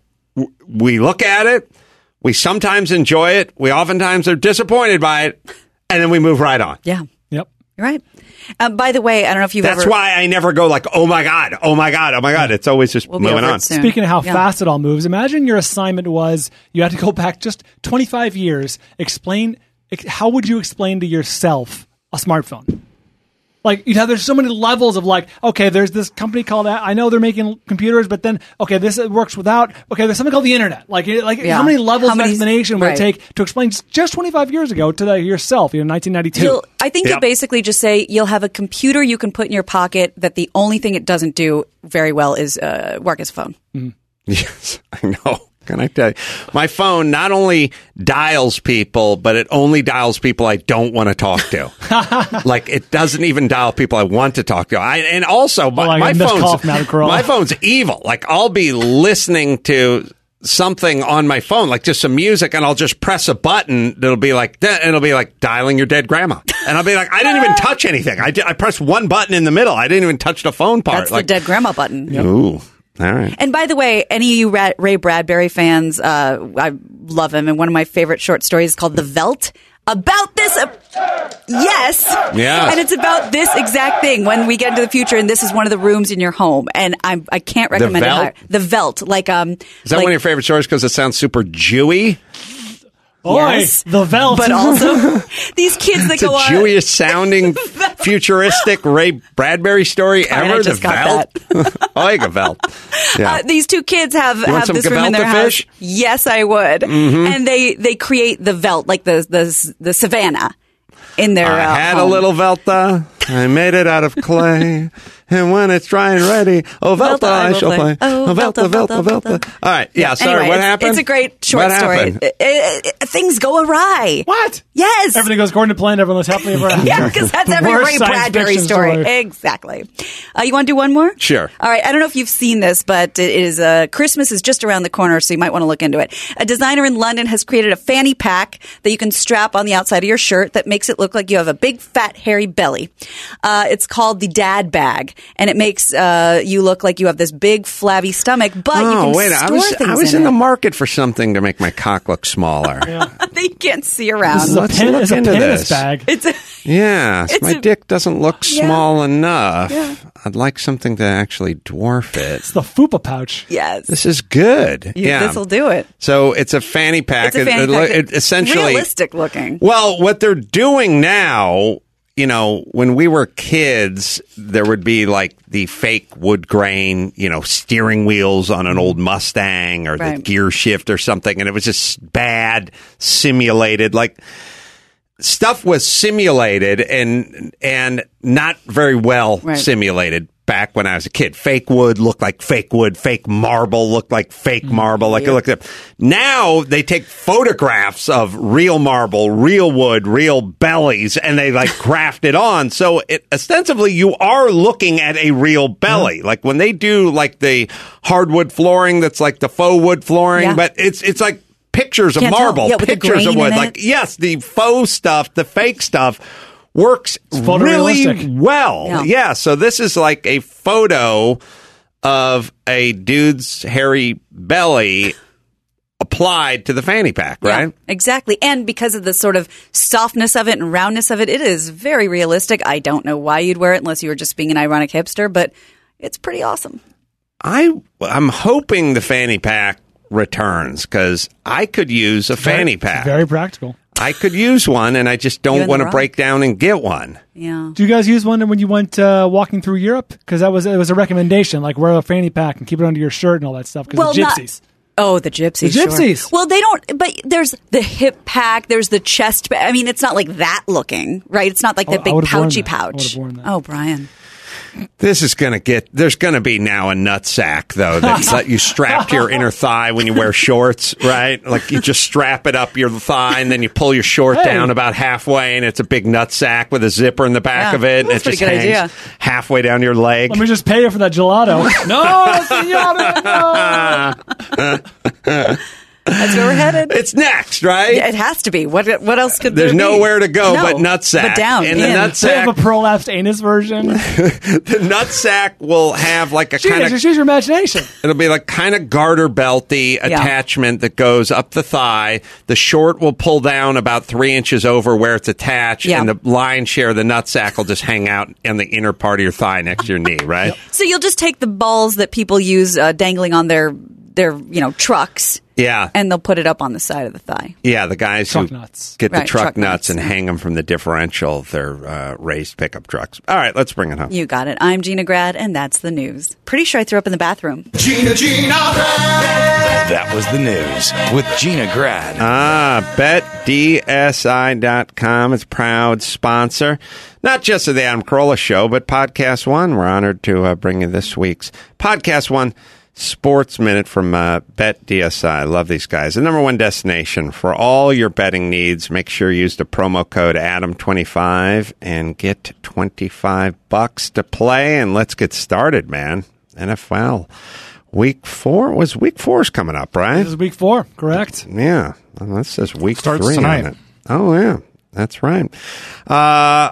we look at it. We sometimes enjoy it. We oftentimes are disappointed by it. And then we move right on. Yeah. Yep. You're right. Um, by the way, I don't know if you've That's ever... why I never go like, oh my God, oh my God, oh my God. It's always just we'll moving on. Speaking of how yeah. fast it all moves, imagine your assignment was you had to go back just twenty-five years. Explain, how would you explain to yourself a smartphone? Like, you know, there's so many levels of like, okay, there's this company called, I know they're making computers, but then, okay, this works without, okay, there's something called the internet. Like, like yeah. how many levels how many, of explanation would right. it take to explain just twenty-five years ago to the, yourself, you know, nineteen ninety-two? You'll, I think yep. you'll basically just say you'll have a computer you can put in your pocket that the only thing it doesn't do very well is uh, work as a phone. Mm-hmm. Yes, I know. Can I tell you? My phone not only dials people, but it only dials people I don't want to talk to. Like, it doesn't even dial people I want to talk to. I, and also, my, well, my phone's my phone's evil. Like, I'll be listening to something on my phone, like just some music, and I'll just press a button that'll be like, and it'll be like dialing your dead grandma. And I'll be like, I didn't even touch anything. I, did, I pressed one button in the middle. I didn't even touch the phone part. That's like, the dead grandma button. Yep. Ooh. All right. And by the way, any of you Ray Bradbury fans, uh, I love him. And one of my favorite short stories is called The Veldt. About this, uh, yes, yeah, and it's about this exact thing. When we get into the future, and this is one of the rooms in your home, and I'm I can't recommend the it higher. The Veldt, like um, is that like, one of your favorite stories because it sounds super Jewy? Yes, Oy, the Veldt. But also these kids that it's go a on Jewish sounding, futuristic Ray Bradbury story Fine, ever. I just the got Veldt. I like a Veldt. Yeah. Uh, these two kids have, you have this room in their house. Fish? Yes, I would. Mm-hmm. And they they create the Veldt, like the the the savannah in their. I uh, had home. a little Velta. I made it out of clay. And when it's dry and ready, oh, Velta, Velta I I shall play. Oh, oh Velta, Velta, Velta, Velta. All right. Yeah, yeah sorry. anyway, what it's, happened? It's a great short what story. Happened? It, it, it, things go awry. What? Yes. Everything goes according to plan. Everyone's happily ever after. Yeah, because that's every Worst Ray science Bradbury fiction story. story. Exactly. Uh, you want to do one more? Sure. All right. I don't know if you've seen this, but it is uh, Christmas is just around the corner, so you might want to look into it. A designer in London has created a fanny pack that you can strap on the outside of your shirt that makes it look like you have a big, fat, hairy belly. Uh, it's called the Dad Bag, and it makes uh, you look like you have this big, flabby stomach, but oh, you can wait, store I was, things I was in, in it. the market for something to make my cock look smaller. Yeah. They can't see around. This is Let's a, pen, look it's a into penis this. bag. It's a, Yeah, It's my a- dick doesn't look Yeah. small enough. Yeah. I'd like something to actually dwarf it. It's the fupa pouch. yes. This is good. You- yeah, This will do it. So it's a fanny pack. It's a fanny It- pack. it- it essentially, realistic looking. well, what they're doing now, you know, when we were kids, there would be like the fake wood grain, you know, steering wheels on an old Mustang or the Right. gear shift or something, and it was just bad, simulated. Like, stuff was simulated and and not very well Right. simulated. back when I was a kid. Fake wood looked like fake wood. Fake marble looked like fake marble. Like it looked at now they take photographs of real marble, real wood, real bellies, and they like graft it on. So it, ostensibly you are looking at a real belly. Mm-hmm. Like when they do like the hardwood flooring that's like the faux wood flooring, yeah. but it's it's like pictures Can't of marble, yeah, pictures of wood. Like yes, the faux stuff, the fake stuff works really well. Yeah. yeah, so this is like a photo of a dude's hairy belly applied to the fanny pack, right? Yeah, exactly. And because of the sort of softness of it and roundness of it, it is very realistic. I don't know why you'd wear it unless you were just being an ironic hipster, but it's pretty awesome. I, I'm hoping the fanny pack returns because I could use a fanny very, pack. Very practical. I could use one, and I just don't want to break down and get one. Yeah. Do you guys use one when you went uh, walking through Europe? Because that was it was a recommendation, like wear a fanny pack and keep it under your shirt and all that stuff. Because well, the gypsies. Not, oh, the gypsies. The gypsies. Sure. Well, they don't. But there's the hip pack. There's the chest. I mean, it's not like that looking, right? It's not like that I, big I pouchy that. pouch. Oh, Brian. This is going to get, there's going to be now a nut sack, though, that that you strap to your inner thigh when you wear shorts, right? Like you just strap it up your thigh and then you pull your short Hey. down about halfway and it's a big nut sack with a zipper in the back Yeah, of it. And that's it a just pretty good hangs idea. halfway down your leg. Let me just pay you for that gelato. No, senora, no. That's where we're headed. It's next, right? Yeah, it has to be. What What else could There's there be? nowhere to go No, but nutsack. But down. And in. the They nutsack, have a prolapsed anus version. the nutsack will have like a Jeez, kind of, just use your imagination. it'll be like kind of garter belty attachment that goes up the thigh. The short will pull down about three inches over where it's attached, Yeah. and the lion's share of the nutsack will just hang out in the inner part of your thigh next to your knee, right? So you'll just take the balls that people use uh, dangling on their their you know trucks, Yeah. and they'll put it up on the side of the thigh. Yeah, the guys Truck who nuts. get the Right, truck, truck nuts, nuts, and yeah. hang them from the differential of their uh, raised pickup trucks. All right, let's bring it home. You got it. I'm Gina Grad, and that's the news. Pretty sure I threw up in the bathroom. Gina, Gina, That was the news with Gina Grad. Ah, bet D S I dot com is a proud sponsor, not just of the Adam Carolla Show, but Podcast One. We're honored to uh, bring you this week's Podcast One Sports Minute from uh, Bet D S I. I love these guys. The number one destination for all your betting needs. Make sure you use the promo code Adam twenty-five and get twenty-five bucks to play. And let's get started, man. N F L. Week four? Was week four's coming up, right? This is week four, correct? Yeah. Well, that says week Starts three tonight. on it. Oh, yeah. That's right. Uh,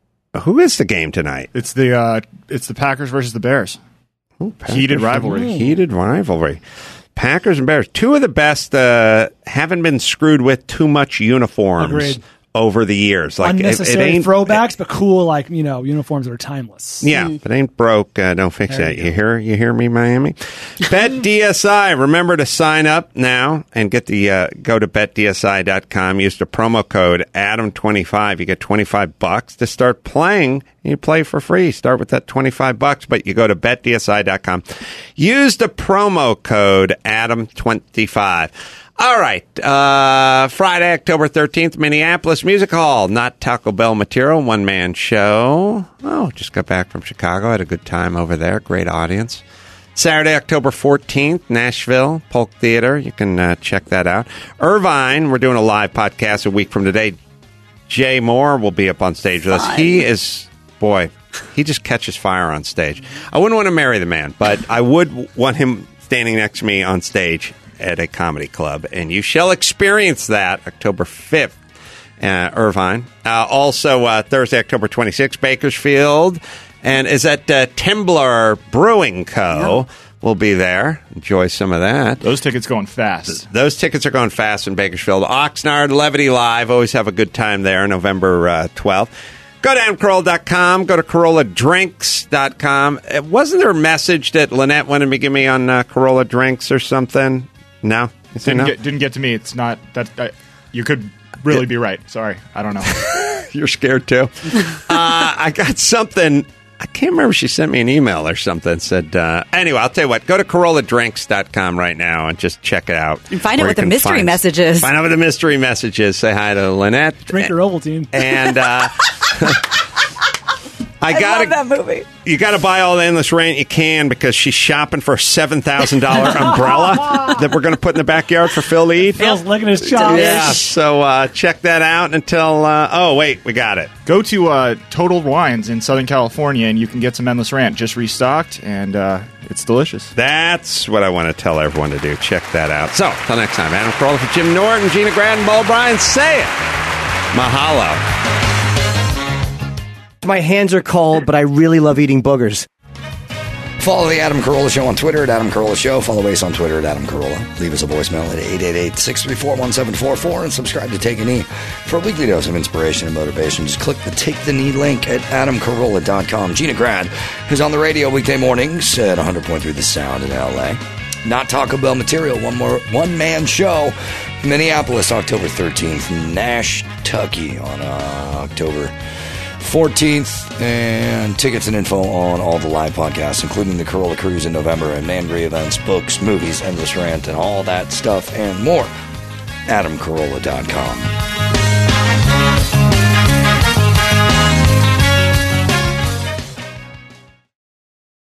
who is the game tonight? It's the uh, it's the Packers versus the Bears. Ooh, Packers- Heated rivalry. Heated rivalry. Packers and Bears. Two of the best uh, haven't been screwed with too much uniforms Agreed. over the years. Like it, it Unnecessary ain't throwbacks, but cool, like, you know, uniforms that are timeless. Yeah, if it ain't broke, uh, don't fix There it. you You hear, you hear me, Miami? Bet D S I. Remember to sign up now and get the uh, go to bet D S I dot com. Use the promo code Adam twenty-five. You get twenty-five bucks to start playing. You play for free. Start with that twenty-five bucks, but you go to bet D S I dot com. Use the promo code Adam twenty-five. All right. Uh, Friday, October thirteenth, Minneapolis Music Hall. Not Taco Bell material. One-man show. Oh, just got back from Chicago. Had a good time over there. Great audience. Saturday, October fourteenth, Nashville, Polk Theater. You can uh, check that out. Irvine, we're doing a live podcast a week from today. Jay Moore will be up on stage with us. He is, boy, he just catches fire on stage. I wouldn't want to marry the man, but I would want him standing next to me on stage at a comedy club, and you shall experience that October fifth, uh, Irvine. Uh, also, uh, Thursday, October twenty-sixth, Bakersfield, and is at uh, Tembler Brewing Co. We'll be there. Enjoy some of that. Those tickets going fast. Those tickets are going fast in Bakersfield. Oxnard, Levity Live. Always have a good time there, November uh, twelfth. Go to adam carolla dot com. Go to Carolla Drinks dot com. Uh, Wasn't there a message that Lynette wanted to give me on uh, Carolla Drinks or something? No? You say Didn't no? get didn't get to me. It's not that. that you could really be right. Sorry, I don't know. You're scared too. uh, I got something. I can't remember. She sent me an email or something. Said uh, anyway. I'll tell you what. Go to Carolla Drinks dot com right now and just check it out. And find out Where what you the can mystery find- message is. Find out what the mystery message is. Say hi to Lynette. Drink your Ovaltine. And uh, I I gotta, love that movie. You got to buy all the Endless Rant you can because she's shopping for a seven thousand dollars umbrella that we're going to put in the backyard for Phil to eat. Phil's licking his chops. Yeah, so uh, check that out until, uh, oh, wait, we got it. Go to uh, Total Wines in Southern California, and you can get some Endless Rant just restocked, and uh, it's delicious. That's what I want to tell everyone to do. Check that out. So, till next time, Adam Carolla for Jim Norton, Gina Grad, and Bo Bryan. Say it. Mahalo. My hands are cold, but I really love eating boogers. Follow the Adam Carolla Show on Twitter at Adam Carolla Show. Follow Ace on Twitter at Adam Carolla. Leave us a voicemail at eight eight eight, six three four, one seven four four and subscribe to Take a Knee. For a weekly dose of inspiration and motivation, just click the Take the Knee link at adam carolla dot com. Gina Grad, who's on the radio weekday mornings at one hundred point three The Sound in L A. Not Taco Bell material, one more one-man show. Minneapolis, October thirteenth. Nash, Tucky on uh, October fourteenth, and tickets and info on all the live podcasts, including the Carolla Cruise in November and Mangree events, books, movies, Endless Rant, and all that stuff and more. adam carolla dot com.